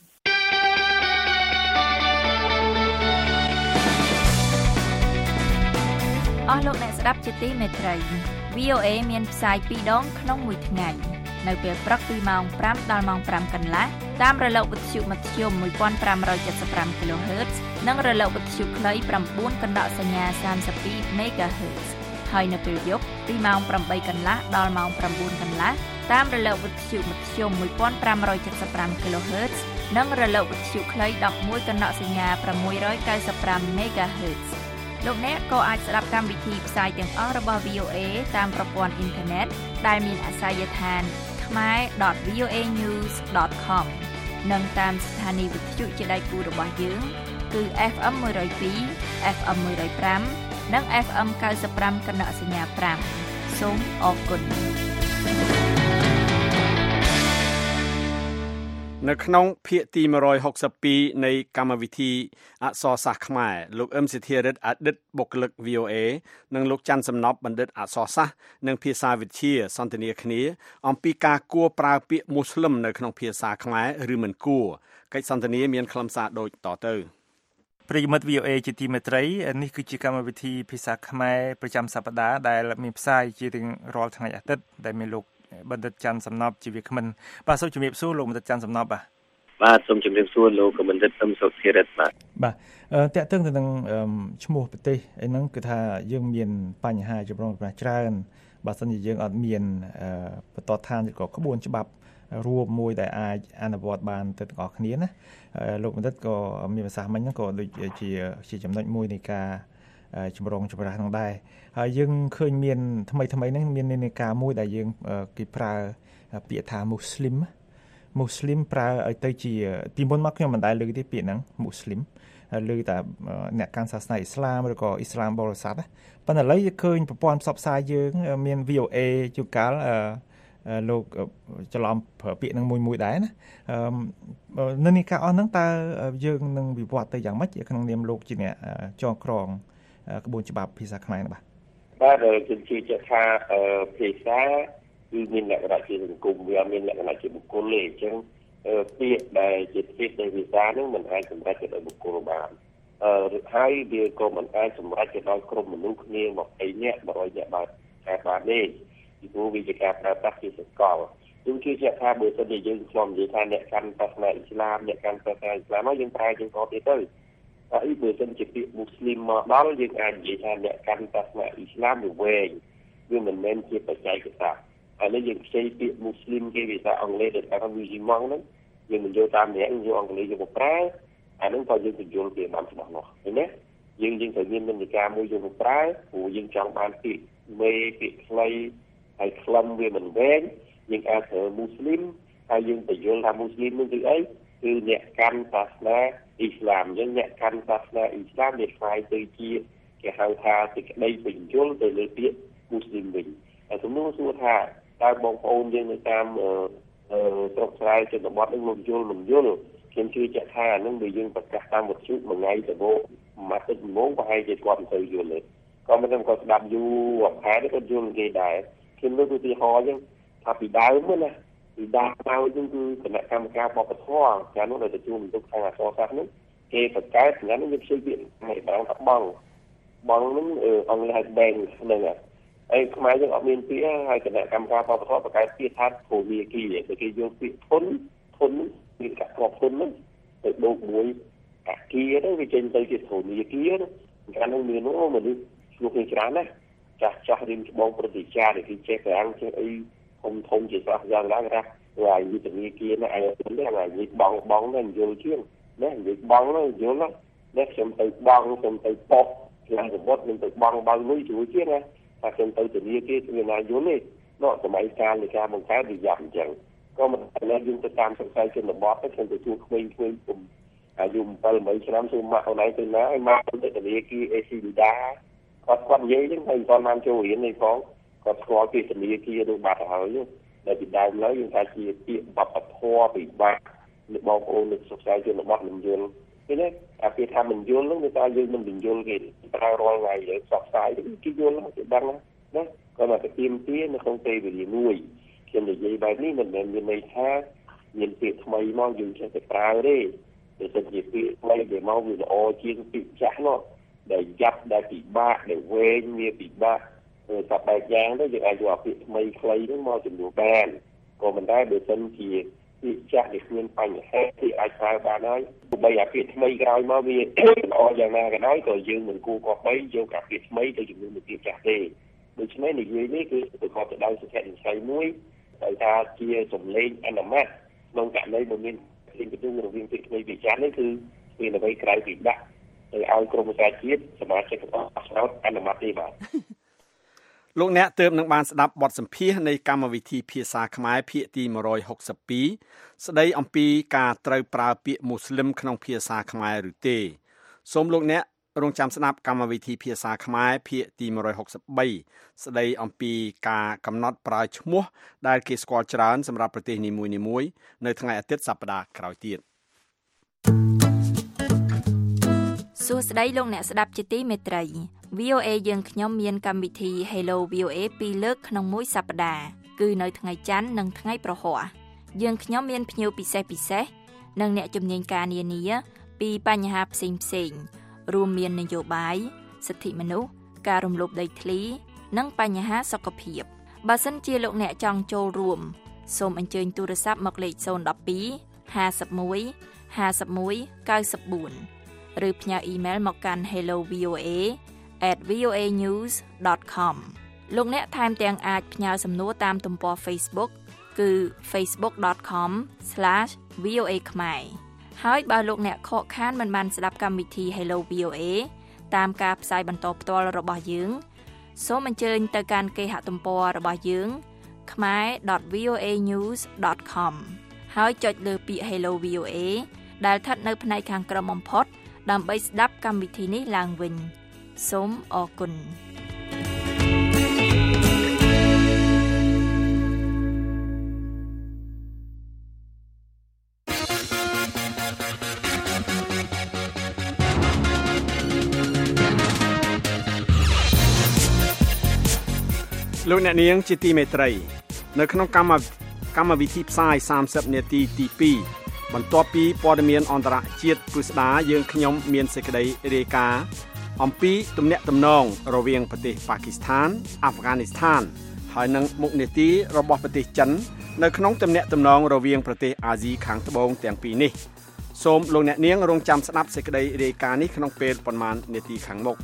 អស់លោកអ្នកស្ដាប់ជាទីមេត្រី វី អូ អេ មានផ្សាយពីរដងក្នុងមួយថ្ងៃនៅពេលព្រឹកពីម៉ោងប្រាំដល់ម៉ោងប្រាំកន្លះតាមរលកវិទ្យុមធ្យមមួយពាន់ប្រាំរយเจ็ดสิบห้า kHz និងរលកវិទ្យុខ្លី៩កណ្ដកសញ្ញាសាមសិបពីរ MHz ហើយនៅពេលយប់ពីម៉ោងប្រាំបីកន្លះដល់ម៉ោងប្រាំបួនកន្លះតាមរលកវិទ្យុមធ្យមមួយពាន់ប្រាំរយเจ็ดสิบห้า kHz និងរលកវិទ្យុខ្លីដប់មួយកណ្ដកសញ្ញា៦៩៥ MHz លោកអ្នកក៏អាចស្ដាប់កម្មវិធីផ្សាយទាំងអស់របស់ វី អូ អេ តាមប្រព័ន្ធអ៊ីនធឺណិតដែលមានអាសយដ្ឋានខ្មែរ ដត វី អូ អេ ញូស ដត ខម និងតាមស្ថានីយ៍វិទ្យុជាដៃគូរបស់យើងគឺ เอฟ เอ็ม មួយរយពីរ เอฟ เอ็ม មួយរយប្រាំ និង เอฟ เอ็ม เก้าสิบห้า កណ្ដកសញ្ញាប្រាំសូមអរគុណនៅក្នុងភាគទីone sixty-twoនៃកម្មវិធីអក្សរសាស្ត្រខ្មែរលោកអឹមសិទ្ធារិទ្ធអតីតបុគ្គលិក វី អូ អេ និងលោកច័ន្ទសំណប់បណ្ឌិតអក្សរសាស្ត្រនិងភាសាវិទ្យាសន្ទនាគ្នាអំពីការគួរប្រើពាក្យមូស្លឹមនៅក្នុងភាសាខ្មែរឬមិនគួរកិច្ចសន្ទនាមានខ្លឹមសារដូចតទៅប្រិយមិត្ត វី អូ អេ ជាទីមេត្រីនេះគឺជាកម្មវិធីភាសាខ្មែរប្រចាំសប្តាហ៍ដែលមានផ្សាយជារៀងរាល់ថ្ងៃអាទិត្យដែលមានលោកបណ្ឌិតច័ន្ទសំណប់ជាវាគ្មិនបាទសូមជម្រាបសួរលោកបណ្ឌិតច័ន្ទសំណប់បាទបាទសូមជម្រាបសួរលោកបណ្ឌិតអឹមសុធារិទ្ធបាទបាទតកតឹងទៅនឹងឈ្មោះប្រទេសអីហ្នឹងគឺថាយើងមានបញ្ហាចម្រូងចម្រាសច្រើនបើសិនជាយើងអត់មានបន្តឋានឬក៏ក្បួនច្បាប់រួមមួយដែលអាចអនុវត្តបានទៅទាំងអស់គ្នាណាលោកបណ្ឌិតក៏មានប្រសាសន៍មិញហ្នឹងក៏ដូចជាជាចំណុចមួយនៃការចម្រងចម្រាស់ហ្នឹងដែរហើយយើងឃើញមានថ្មីថ្មីហ្នឹងមាននាការមួយដែលយើងគេប្រើពាក្យថាមូស្លីមមូស្លីមប្រើឲ្យទៅជាពីមុនមកខ្ញុំមិនដែលឮទេពាក្យហ្នឹងមូស្លីមឮតែអ្នកកាន់សាសនាអ៊ីស្លាមឬក៏អ៊ីស្លាមបរិស័ទប៉ុន្តែឥឡូវយើងឃើញប្រព័ន្ធផ្សព្វផ្សាយយើងមាន វី អូ អេ ជួនកាលលោកច្រឡំប្រើពាក្យហ្នឹងមួយមួយដែរណានៅនេះការអស់ហ្នឹងតើយើងនឹងវិវត្តទៅយ៉ាងម៉េចក្នុងនាមលោកជាអ្នកចងក្រងក្បួនច្បាប់ភាសាខ្មែរបាទបាទជំនឿជាថាភាសាគឺមានលក្ខណៈជាសង្គមវាមានលក្ខណៈជាបុគ្គលទេអញ្ចឹងពាក្យដែលជាពាក្យនៃភាសាហ្នឹងមិនអាចសម្រេចទៅដោយបុគ្គលបានអឺហើយវាក៏មិនអាចសម្រេចទៅដោយក្រុមមនុស្សគ្នាមកអីអ្នកone hundredអ្នកបានតែបានទេពីព្រោះវាជាការប្រើប្រាស់ជាសកលយើងជឿជាក់ថាបើសិនជាយើងឆ្លងនិយាយថាអ្នកកាន់សាសនាអ៊ីស្លាមអ្នកកាន់សាសនាអ៊ីស្លាមមកយើងប្រើជាងក៏ទៀតទៅហើយបើសិនជាពាក្យមូស្លីមមកដល់យើងអាចនិយាយថាអ្នកកាន់សាសនាអ៊ីស្លាមវាវែងវាមិនមែនជាបច្ចេកទេសហើយនេះយើងខ្ចីពាក្យមូស្លីមគេភាសាអង់គ្លេសដែលថាវីស៊ីម៉ងហ្នឹងយើងមិនយកតាមអ្នកយកអង់គ្លេសយកមកប្រើអាហ្នឹងក៏យើងបញ្យល់គេបានច្បាស់លាស់ឃើញទេយើងយើងត្រូវមាននិន្នាការមួយយកមកប្រើព្រោះយើងចង់បានពាក្យមេពាក្យខ្លីហើយខ្លឹមវាមិនវែងយើងអាចប្រើមូស្លីមហើយយើងបញ្យល់ថាមូស្លីមនឹងគឺអីគឺអ្នកកាន់សាសនាអ៊ីស្លាមយើងអ្នកកាន់សាសនាអ៊ីស្លាមវាខ្លាយទៅជាគេហៅថាសេចក្តីបញ្យល់ទៅលើពាក្យមូស្លីមវិញហើយសំណួរសួរថាតើបងប្អូនយើងនៅតាមអឺស្រុកស្រែជនបទនឹងលោកយល់មិនយល់ខ្ញុំជឿជាក់ថានឹងបើយើងប្រកាសតាមវិទ្យុមួយថ្ងៃទៅមកមួយទឹកមួយប្រហែលជាគាត់មិនទៅយល់ទេក៏មិនដឹងគាត់ស្ដាប់យូរអផែគាត់យល់គេដែរខ្ញុំលើកឧទាហរណ៍ចឹងថាពីដើមណាពីដើមមកយើងគឺគណៈកម្មការបព្វធម៌ចានោះដែលទទួលបន្ទុកខាងអក្សរសាស្ត្រនោះគេបង្កើតថ្ងៃនេះវាព្យាយាមឲ្យបងថាបងបងនឹងអង់គ្លេសហៅ bank ហ្នឹងហើយខ្មែរយើងអត់មានពាក្យហើយគណៈកម្មការបព្វធម៌បង្កើតពាក្យថាធនាគារគេយកពាក្យធនធនពីកាក់គ្រាប់ធនហ្នឹងទៅដូរមួយអាគារទៅវាចេញទៅជាធនាគារកាលនោះមាននោះមនុស្សឆ្លុះគ្នាច្រើនណាស់ចាស់ចាស់រៀនច្បងប្រតិចារគេចេះកាំងចេះអីធំធំជាស្រះយ៉ាងណាគេថាហើយវិទ្យាគារណាឯងទៅហ្នឹងហើយនិយាយបងបងហ្នឹងយល់ជាងណានិយាយបងហ្នឹងយល់ណានេះខ្ញុំទៅបងខ្ញុំទៅប៉ុស្តិ៍ខ្ញុំសមុទ្រខ្ញុំទៅបងបើលុយជួយជាងណាថាខ្ញុំទៅធនាគារមានណាយល់ទេនោះសម័យកាលនៃការបង្កើតវាយ៉ាប់អញ្ចឹងក៏មិនតែយើងទៅតាមសង្ស័យជនបទទៅខ្ញុំទៅជួបក្មេងៗពុំអាយុbảy támឆ្នាំសួរម៉ាក់អូនឯងទៅណាឲ្យម៉ាក់ទៅធនាគារអេស៊ីលីដាគាត់គាត់និយាយហ្នឹងហើយគាត់បានចូលរៀននេះផងគាត់ស្គាល់ពីធនាគារនោះបាត់ហើយដែលពីដើមឡើយយើងថាជាពាក្យបព្វធម៌ពិបាកនៃបងប្អូននៅសង្ស័យជនបទមិនយល់ឃើញទេអាពាក្យថាមិនយល់ហ្នឹងគឺថាយើងមិនបញ្យល់គេប្រើរាល់ថ្ងៃលើផ្សព្វផ្សាយគេយល់គេដឹងណាគាត់មកទៀមទានៅក្នុងពេលវេលាមួយខ្ញុំនិយាយបែបនេះមិនមែនមានន័យថាមានពាក្យថ្មីមកយើងចេះតែប្រើទេតែទៅជាពាក្យថ្មីដែលមកវាល្អជាងពាក្យចាស់នោះដែលយ៉ាប់ដែលពិបាកដែលវែងវាពិបាកទៅតែបែបយ៉ាងទៅយើងអាចយកពាក្យថ្មីខ្លីហ្នឹងមកជំនួសបានក៏មិនដែរបើសិនជាពាក្យចាស់ដែលគ្មានបញ្ហាที่អាចប្រើបានហើយទោះបីអាពាក្យថ្មីក្រោយមកវាល្អយ៉ាងណាក៏ដោយក៏យើងមិនគួរគប្បីយកអាពាក្យថ្មីទៅជំនួសនឹងពាក្យចាស់ទេដូច្នេះនិយាយនេះគឺប្រកបទៅដោយសុខនិស្ស័យមួយដែលថាជាសំឡេងអនុម័តក្នុងករណីបើមានสิ่งที่ต้องรวมถึงในวิจารณ์นี่คือเป็นอะไรไกลពីដាក់ទៅឲ្យក្រមការជាតិសមាជិករបស់ស្នោតអនុម័តទេបាទលោកអ្នកទើបនឹងបានស្ដាប់បទសម្ភាសន៍នៃកម្មវិធីភាសាខ្មែរភាគទីmột trăm sáu mươi haiស្ដីអំពីការត្រូវប្រើពាក្យមូស្លឹមក្នុងភាសាខ្មែរឬទេសូមលោកអ្នករងចាំស្ដាប់កម្មវិធីភាសាខ្មែរភាគទីone sixty-threeស្ដីអំពីការកំណត់ប្រើឈ្មោះដែលគេស្គាល់ច្រើនសម្រាប់ប្រទេសនីមួយៗនៅថ្ងៃអាទិត្យសប្តាហ៍ក្រោយទៀតសួស្ដីលោកអ្នកស្ដាប់ជាទីមេត្រី វី អូ เอ យើងខ្ញុំមានកម្មវិធី Hello វី អូ เอ ពីរលើកក្នុងមួយសប្តាហ៍គឺនៅថ្ងៃច័ន្ទនិងថ្ងៃប្រហ័សយើងខ្ញុំមានភ្ញៀវពិសេសពិសេសនិងអ្នកជំនាញការនានាពីបញ្ហាផ្សេងផ្សេងរួមមាននយោបាយសិទ្ធិមនុស្សការរំលោភដីធ្លីនិងបញ្ហាសុខភាពបើសិនជាលោកអ្នកចង់ចូលរួមសូមអញ្ជើញទូរស័ព្ទមកលេខzero one two fifty-one fifty-one ninety-fourឬផ្ញើអ៊ីមែលមកកាន់ hello v o a at v o a news dot com លោកអ្នកថែមទាំងអាចផ្ញើសំណួរតាមទំព័រ Facebook គឺ facebook dot com slash v o a khmer ហើយបើលោកអ្នកខកខានមិនបានស្ដាប់កម្មវិធី Hello វី អូ เอ តាមការផ្សាយបន្តផ្ទាល់របស់យើងសូមអញ្ជើញទៅកាន់គេហទំព័ររបស់យើង khmer dot v o a news dot com ហើយចុចលើពាក្យ Hello វី អូ เอ ដែលស្ថិតនៅផ្នែកខាងក្រោមបំផុតដើម្បីស្ដាប់កម្មវិធីនេះឡើងវិញសូមអរគុណលោកអ្នកនាងជាទីមេត្រីនៅក្នុងកម្មកម្មវិធីផ្សាយthirtyនាទីទីtwoបន្ទាប់ពីព័ត៌មានអន្តរជាតិពិស្ដាយើងខ្ញុំមានសេចក្តីរាយការណ៍អំពីទំនាក់ទំនងរវាងប្រទេសប៉ាគីស្ថានអាហ្វហ្គានីស្ថានហើយនិងមុខនីតិរបស់ប្រទេសចិននៅក្នុងទំនាក់ទំនងរវាងប្រទេសអាស៊ីខាងត្បូងទាំងពីរនេះសូមលោកអ្នកនាងរងចាំស្ដាប់សេចក្តីរាយការណ៍នេះក្នុងពេលប៉ុន្មាននាទីខាងមុខ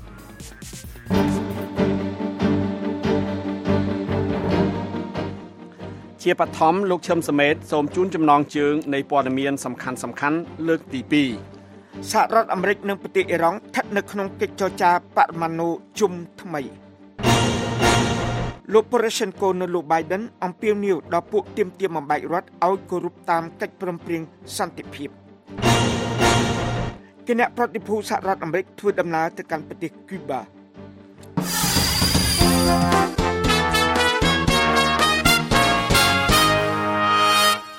ជាបឋមលោកឈឹមសមេតសូមជូនចំណងជើងនៃព័ត៌មានសំខាន់សំខាន់លើកទីtwo សហរដ្ឋអាមេរិកនិងប្រទេសអ៊ីរ៉ង់ស្ថិតនៅក្នុងកិច្ចចរចាបរមាណុជុំថ្មីលោក Poroshenko នៅលោក Biden អំពាវនាវដល់ពួកទាមទារបំបែករដ្ឋឲ្យគោរពតាមកិច្ចព្រមព្រៀងសន្តិភាពគណៈប្រតិភូសហរដ្ឋអាមេរិកធ្វើដំណើរទៅកាន់ប្រទេសគូបា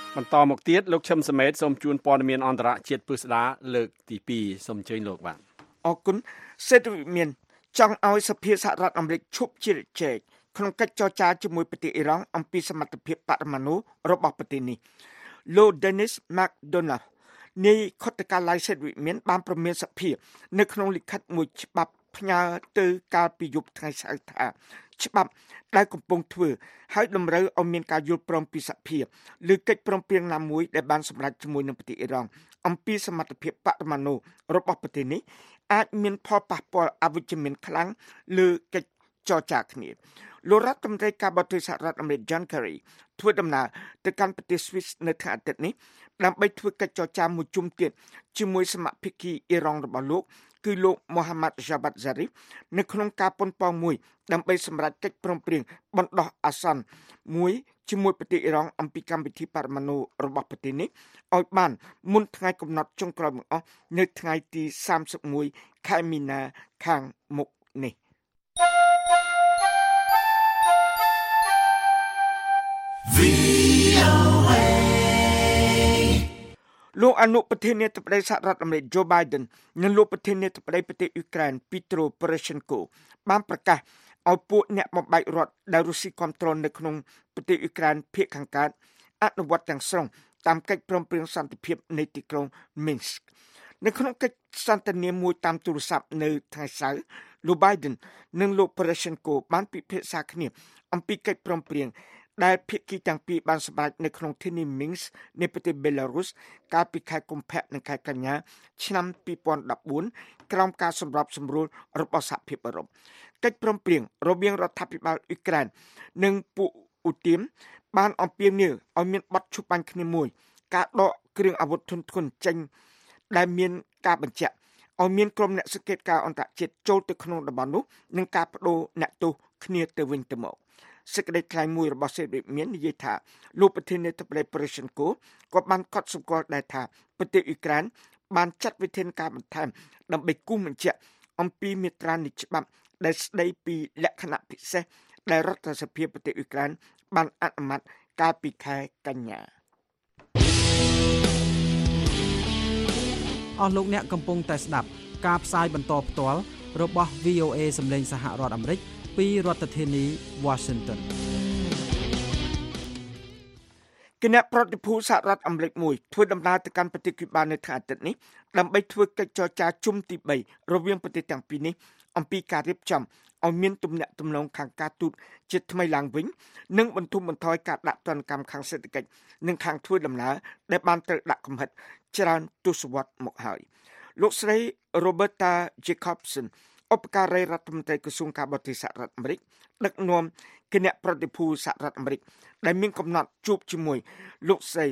បន្តមកទៀតលោកឈឹមសមេតសូមជូនព័ត៌មានអន្តរជាតិពិស្ដាលើកទីពីរសូមអញ្ជើញលោកបាទអរគុណសេដ្ឋវិមានចង់ឲ្យសភាសហរដ្ឋអាមេរិកឈប់ជ្រៀតជ្រែកក្នុងកិច្ចចរចាជាមួយប្រទេសអ៊ីរ៉ង់អំពីសមត្ថភាពបរមាណុរបស់ប្រទេសនេះលោក Dennis McDonald នៃខុទ្ទកាល័យសេដ្ឋវិមានបានប្រមានសភានៅក្នុងលិខិតមួយច្បាប់ផ្ញើទៅកាលពីយប់ថ្ងៃសៅរ៍ថាច្បាប់ដែលកំពុងធ្វើឲ្យតម្រូវឲ្យមានការយល់ព្រមពីសភាឬកិច្ចព្រមព្រៀងណាមួយដែលបានសម្រេចជាមួយនឹងប្រទេសអ៊ីរ៉ង់អំពីសមត្ថភាពបរមាណុរបស់ប្រទេសនេះអាចមានផលប៉ះពាល់អវិជ្ជមានខ្លាំងលើកិច្ចចរចាគ្នាលោករដ្ឋមន្ត្រីការបរទេសសហរដ្ឋអាមេរិក John Kerry ធ្វើដំណើរទៅកាន់ប្រទេស Swiss នៅថ្ងៃអាទិត្យនេះដើម្បីធ្វើកិច្ចចរចាមួយជុំទៀតជាមួយសមាភិកីអ៊ីរ៉ង់របស់លោកគឺលោក Mohammad Javad Zarif នៅក្នុងការប៉ុនប៉ងមួយដើម្បីសម្រេចកិច្ចព្រមព្រៀងបណ្ដោះអាសន្នមួយជាមួយប្រទេសអ៊ីរ៉ង់អំពីកម្មវិធីបរមាណុរបស់ប្រទេសនេះឲ្យបានមុនថ្ងៃកំណត់ចុងក្រោយបង្អស់នៅថ្ងៃទីសាមសិបមួយខែមីនាខាងមុខនេះលោកអនុប្រធានាធិបតីសហរដ្ឋអាមេរិក Joe Biden និងលោកប្រធានាធិបតីប្រទេសអ៊ុយក្រែន Petro Poroshenko បានប្រកាសឲ្យពួកអ្នកបំបែករដ្ឋដែលរុស្ស៊ីគ្រប់គ្រងនៅក្នុងប្រទេសអ៊ុយក្រែនភាគខាងកើតអនុវត្តទាំងស្រុងតាមកិច្ចព្រមព្រៀងសន្តិភាពនៃទីក្រុង Minsk នៅក្នុងកិច្ចសន្ទនាមួយតាមទូរស័ព្ទនៅថ្ងៃសៅរ៍លោក Biden និងលោក Poroshenko បានពិភាក្សាគ្នាអំពីកិច្ចព្រមព្រៀងដែលភាគីទាំងពីរបានសម្រេចនៅក្នុងធានី Minsk នៃប្រទេស Belarus កាលពីខែកុម្ភៈនិងខែកញ្ញាឆ្នាំពីរពាន់ដប់បួនក្រោមការសម្របសម្រួលរបស់សហភាពអឺរ៉ុបកិច្ចព្រមព្រៀងរវាងរដ្ឋាភិបាលអ៊ុយក្រែននិងពួកអ៊ូទីមបានអំពាវនាវឲ្យមានបទឈប់បាញ់គ្នាមួយការដកគ្រឿងអាវុធធុនធ្ងន់ចេញដែលមានការបញ្ជាក់ឲ្យមានក្រុមអ្នកសង្កេតការណ៍អន្តរជាតិចូលទៅក្នុងតំបន់នោះនិងការបដូរអ្នកទោសគ្នាទៅវិញទៅមកសេចក្តីថ្លែងមួយរបស់សេដ្ឋវិមាននិយាយថាលោកប្រធានាធិបតី Poroshenko ក៏បានកត់សម្គាល់ដែរថាប្រទេសអ៊ុយក្រែនបានចាត់វិធានការបន្ថែមដើម្បីគូសបញ្ជាក់អំពីមាត្រានៃច្បាប់ដែលស្តីពីលក្ខណៈពិសេសដែលរដ្ឋសភាប្រទេសអ៊ុយក្រែនបានអនុម័តកាលពីខែកញ្ញាអស់លោកអ្នកកំពុងតែស្ដាប់ការផ្សាយបន្តផ្ទាល់របស់ វី អូ អេ សម្លេងសហរដ្ឋអាមេរិកពីរដ្ឋធានី Washington គណៈប្រតិភូសហរដ្ឋអាមេរិកមួយធ្វើដំណើរទៅកាន់ប្រទេសគូបានៅថ្ងៃអាទិត្យនេះដើម្បីធ្វើកិច្ចចរចាជុំទីបីរវាងប្រទេសទាំងពីរនេះអំពីការរៀបចំឲ្យមានទំនាក់ទំនងខាងការទូតជាថ្មីឡើងវិញនិងបន្ធូរបន្ថយការដាក់ទណ្ឌកម្មខាងសេដ្ឋកិច្ចនិងខាងធ្វើដំណើរដែលបានត្រូវដាក់កំហិតច្រើនទសវត្សរ៍មកហើយលោកស្រី Roberta Jacobson ឧបការីរដ្ឋមន្ត្រីក្រសួងការបរទេសសហរដ្ឋអាមេរិកដឹកនាំគណៈប្រតិភូសហរដ្ឋអាមេរិកដែលមានកំណត់ជួបជាមួយលោកស្រី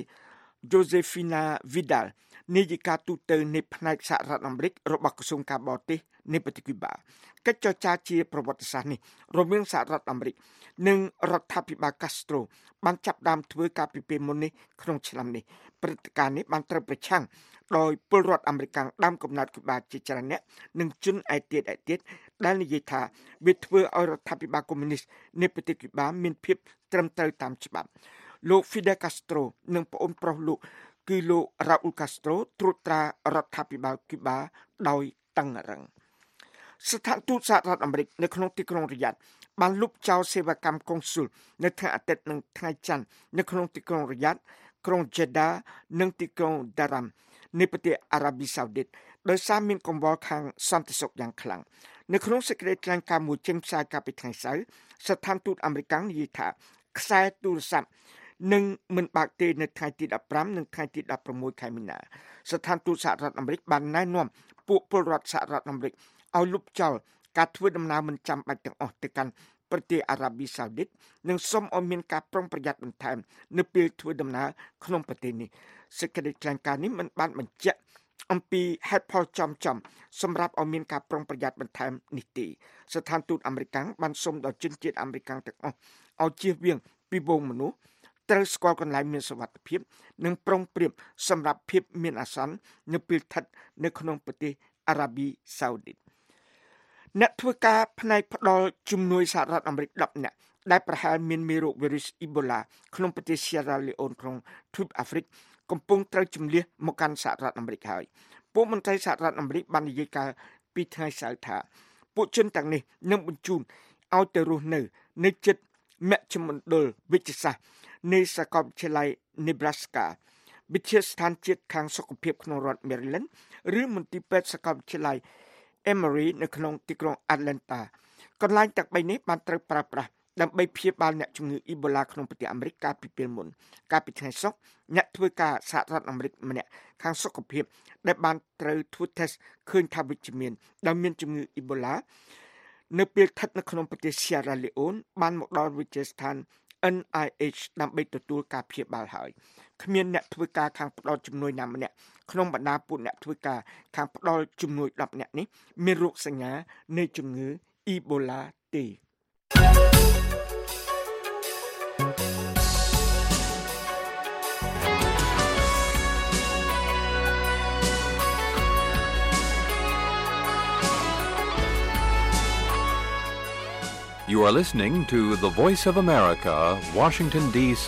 Josefina Vidal នាយិកាទូតនៃផ្នែកសហរដ្ឋអាមេរិករបស់ក្រសួងការបរទេសនៃប្រទេសគូបាកិច្ចចរចាជាប្រវត្តិសាស្ត្រនេះរវាងសហរដ្ឋអាមេរិកនិងរដ្ឋាភិបាល Castro បានចាប់ផ្ដើមធ្វើការពីពេលមុននេះក្នុងឆ្នាំនេះព្រឹត្តិការណ៍នេះបានត្រូវប្រឆាំងដោយពលរដ្ឋអាមេរិកដើមកំណើតគូបាជាច្រើនអ្នកនិងជនឯទៀតឯទៀតដែលនិយាយថាវាធ្វើឲ្យរដ្ឋាភិបាលកុម្មុយនីសនៃប្រទេសគូបាមានភាពត្រឹមត្រូវតាមច្បាប់លោក Fidel Castro និងប្អូនប្រុសលោកគឺលោក Raúl Castro ត្រួតត្រារដ្ឋាភិបាលគូបាដោយតឹងរ៉ឹងស្ថានទូតសហរដ្ឋអាមេរិកនៅក្នុងទីក្រុងរីយ៉ាតបានលុបចោលសេវាកម្មកុងស៊ុលនៅថ្ងៃអាទិត្យនិងថ្ងៃច័ន្ទនៅក្នុងទីក្រុងរីយ៉ាតក្រុង Jeddah និងទីក្រុង Dhahran នៃប្រទេសអារ៉ាប៊ីសាអូឌីតដោយសារមានកង្វល់ខាងសន្តិសុខយ៉ាងខ្លាំងនៅក្នុងសេចក្តីថ្លែងការណ៍មួយចេញផ្សាយកាលពីថ្ងៃសៅរ៍ស្ថានទូតអាមេរិកនិយាយថាខ្សែទូរស័ព្ទនឹងមិនបើកទេនៅថ្ងៃទីដប់ប្រាំនិងថ្ងៃទីដប់ប្រាំមួយខែមីនាស្ថានទូតសហរដ្ឋអាមេរិកបានណែនាំពួកពលរដ្ឋសហរដ្ឋអាមេរិកឲ្យលុបចោលការធ្វើដំណើរមិនចាំបាច់ទាំងអស់ទៅកាន់ប្រទេសអារ៉ាប៊ីសាអូឌីតនិងសូមឲ្យមានការប្រុងប្រយ័ត្នបន្ថែមនៅពេលធ្វើដំណើរក្នុងប្រទេសនេះសេចក្តីថ្លែងការណ៍នេះមិនបានបញ្ជាក់អំពីហេតុផលចំចំសម្រាប់ឲ្យមានការប្រុងប្រយ័ត្នបន្ថែមនេះទេស្ថានទូតអាមេរិកបានសូមដល់ជនជាតិអាមេរិកទាំងអស់ឲ្យជៀសវាងពីវងមនុស្សត្រូវស្គាល់កន្លែងមានសុវត្ថិភាពនិងប្រុងប្រៀបសម្រាប់ភាពមានអាសន្ននៅពេលស្ថិតនៅក្នុងប្រទេសអារ៉ាប៊ីសាអូឌីតអ្នកធ្វើការផ្នែកផ្ដល់ជំនួយសហរដ្ឋអាមេរិកដប់នាក់ដែលប្រហែលមានមេរោគវីរុសអ៊ីបូឡាក្នុងប្រទេស Sierra Leone ក្នុងទ្វីបអាហ្វ្រិកកំពុងត្រូវជម្លៀសមកកាន់សហរដ្ឋអាមេរិកហើយពួកមន្ត្រីសហរដ្ឋអាមេរិកបាននិយាយកាលពីថ្ងៃសៅរ៍ថាពួកជនទាំងនេះនឹងបញ្ជូនឲ្យទៅរស់នៅនៅជិតមជ្ឈមណ្ឌលវិទ្យាសាស្ត្រនៃសាកលវិទ្យាល័យ Nebraska វិទ្យាស្ថានជាតិខាងសុខភាពក្នុងរដ្ឋ Maryland ឬមន្ទីរពេទ្យសាកលវិទ្យាល័យ Emory នៅក្នុងទីក្រុង Atlanta កន្លែងទាំងបីនេះបានត្រូវប្រើប្រាស់ដើម្បីព្យាបាលអ្នកជំងឺអ៊ីបូឡាក្នុងប្រទេសអាមេរិកកាលពីពេលមុនកាលពីថ្ងៃសុក្រអ្នកធ្វើការសហរដ្ឋអាមេរិកម្នាក់ខាងសុខភាពដែលបានត្រូវធ្វើ test ឃើញថាវិជ្ជមានដែលមានជំងឺអ៊ីបូឡានៅពេលស្ថិតនៅក្នុងប្រទេស Sierra Leone បានមកដល់វិទ្យាស្ថាន N I H ដើម្បីទទួលការព្យាបាលហើយគ្មានអ្នកធ្វើការខាងផ្ដល់ជំនួយណាម្នាក់ក្នុងបណ្ដាពួកអ្នកធ្វើការខាងផ្ដល់ជំនួយដប់នាក់នេះមានរោគសញ្ញានៃជំងឺអ៊ីបូឡាទេ You are listening to the Voice of America, Washington, D C.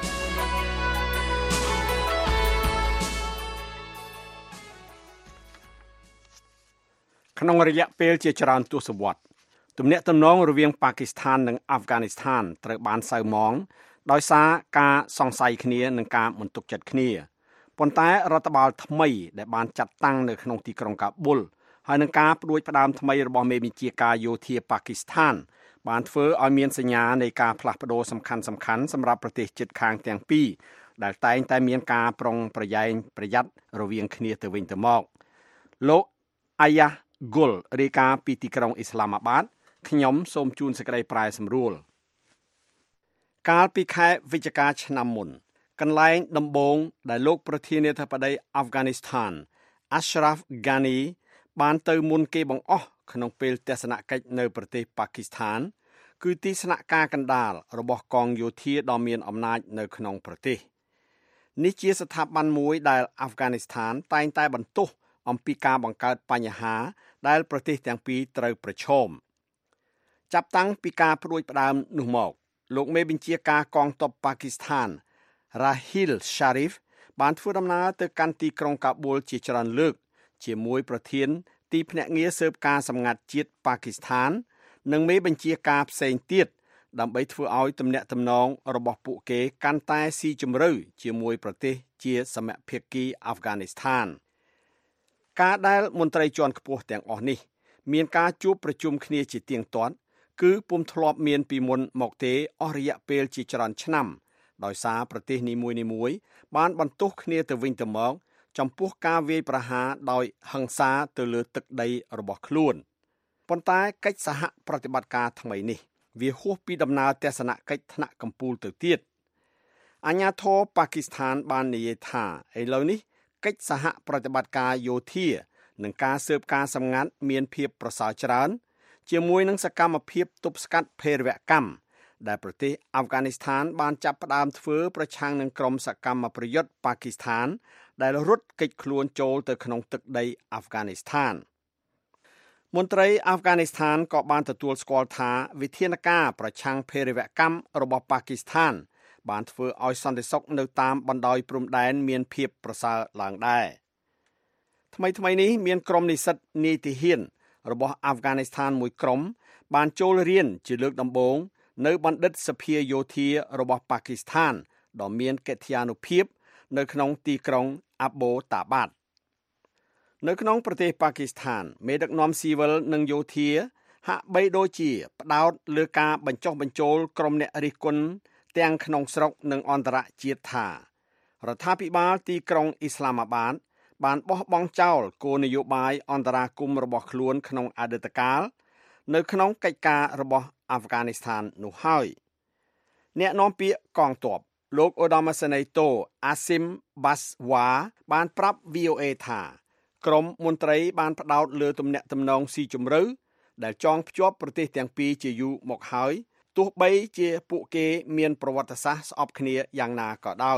ក្នុងរយៈពេលជាច្រើនទសវត្សរ៍ទំនាក់ទំនងរវាងប៉ាគីស្ថាននិងអាហ្វហ្គានីស្ថានត្រូវបានសៅហ្មងដោយសារការសង្ស័យគ្នានិងការមិនទុកចិត្តគ្នាប៉ុន្តែរដ្ឋបាលថ្មីដែលបានចាត់តាំងនៅក្នុងទីក្រុងកាប៊ុលហើយនឹងការផ្ដួចផ្ដើមថ្មីរបស់មេបញ្ជាការយោធាប៉ាគីស្ថានបានធ្វើឲ្យមានសញ្ញានៃការផ្លាស់ប្ដូរសំខាន់ៗសម្រាប់ប្រទេសជិតខាងទាំងពីរដែលតែងតែមានការប្រុងប្រយែងប្រយ័ត្នរវាងគ្នាទៅវិញទៅមកលោកអាយ៉ាហ្គុលរាយការណ៍ពីទីក្រុងអ៊ីស្លាមាបាតខ្ញុំសូមជូនសេចក្តីប្រាយសម្រួលកាលពីខែវិច្ឆិកាឆ្នាំមុនកន្លែងដំបូងដែលលោកប្រធានាធិបតីអាហ្វហ្គានីស្ថាន Ashraf Ghani បានទៅមុនគេបង្អស់ក្នុងពេលទស្សនកិច្ចនៅប្រទេសប៉ាគីស្ថានគឺទីស្នាក់ការកណ្ដាលរបស់កងយោធាដ៏មានអំណាចនៅក្នុងប្រទេសនេះជាស្ថាប័នមួយដែលអាហ្វហ្គានីស្ថានតែងតែបន្ទោសអំពីការបង្កើតបញ្ហាដែលប្រទេសទាំងពីរត្រូវប្រឈមចាប់តាំងពីការផ្ដួចផ្ដើមនោះមកលោកមេបញ្ជាការកងទ័ពប៉ាគីស្ថាន Rahil Sharif បានធ្វើដំណើរទៅកាន់ទីក្រុងកាប៊ុលជាច្រើនលើកជាមួយប្រធានទីភ្នាក់ងារស៊ើបការសម្ងាត់ជាតិប៉ាគីស្ថាននិងមេបញ្ជាការផ្សេងទៀតដើម្បីធ្វើឲ្យទំនាក់ទំនងរបស់ពួកគេកាន់តែស៊ីជម្រៅជាមួយប្រទេសជាសមភាគីអាហ្វហ្គានីស្ថានការដែលមន្ត្រីជាន់ខ្ពស់ទាំងអស់នេះមានការជួបប្រជុំគ្នាជាទៀងទាត់គឺពុំធ្លាប់មានពីមុនមកទេអស់រយៈពេលជាច្រើនឆ្នាំដោយសារប្រទេសនីមួយៗបានបន្ទោសគ្នាទៅវិញទៅមកចំពោះការវាយប្រហារដោយហិង្សាទៅលើទឹកដីរបស់ខ្លួនប៉ុន្តែកិច្ចសហប្រតិបត្តិការថ្មីនេះវាហួសពីដំណើរទស្សនកិច្ចថ្នាក់កំពូលទៅទៀតអាជ្ញាធរប៉ាគីស្ថានបាននិយាយថាឥឡូវនេះកិច្ចសហប្រតិបត្តិការយោធានិងការស៊ើបការសម្ងាត់មានភាពប្រសើរច្រើនជាមួយនឹងសកម្មភាពទប់ស្កាត់ភេរវកម្មដែលប្រទេសអាហ្វហ្គានីស្ថានបានចាប់ផ្ដើមធ្វើប្រឆាំងនឹងក្រុមសកម្មប្រយុទ្ធប៉ាគីស្ថានដែលរត់គេចខ្លួនចូលទៅក្នុងទឹកដីអាហ្វហ្គានីស្ថានមន្ត្រីអាហ្វហ្គានីស្ថានក៏បានទទួលស្គាល់ថាវិធានការប្រឆាំងភេរវកម្មរបស់ប៉ាគីស្ថានបានធ្វើឲ្យសន្តិសុខនៅតាមបណ្ដោយព្រំដែនមានភាពប្រសើរឡើងដែរថ្មីថ្មីនេះមានក្រុមនិស្សិតនីតិហ៊ានរបស់អាហ្វហ្គានីស្ថានមួយក្រុមបានចូលរៀនជាលើកដំបូងនៅបណ្ឌិតសភាយោធារបស់ប៉ាគីស្ថានដ៏មានកិត្យានុភាពនៅក្នុងទីក្រុងអាបូតាបាតនៅក្នុងប្រទេសប៉ាគីស្ថានមេដឹកនាំស៊ីវិលនិងយោធាហាក់បីដូចជាផ្ដោតលើការបញ្ចុះបញ្ចូលក្រុមអ្នករិះគន់ទាំងក្នុងស្រុកនិងអន្តរជាតិថារដ្ឋាភិបាលទីក្រុងអ៊ីស្លាមាបាតបានបោះបង់ចោលគោលនយោបាយអន្តរាគមន៍របស់ខ្លួនក្នុងអតីតកាលនៅក្នុងកិច្ចការរបស់អាហ្វហ្គានីស្ថាននោះហើយអ្នកនាំពាក្យកងទ័ពលោកឧត្តមសេនីយ៍តូអាស៊ីមបាសវ៉ាបានប្រាប់ វី អូ អេ ថាក្រមមន្ត្រីបានផ្ដោតលើទំនាក់ទំនងស៊ីជម្រៅដែលចងភ្ជាប់ប្រទេសទាំងពីរជាយូរមកហើយទោះបីជាពួកគេមានប្រវត្តិសាស្ត្រស្អប់គ្នាយ៉ាងណាក៏ដោយ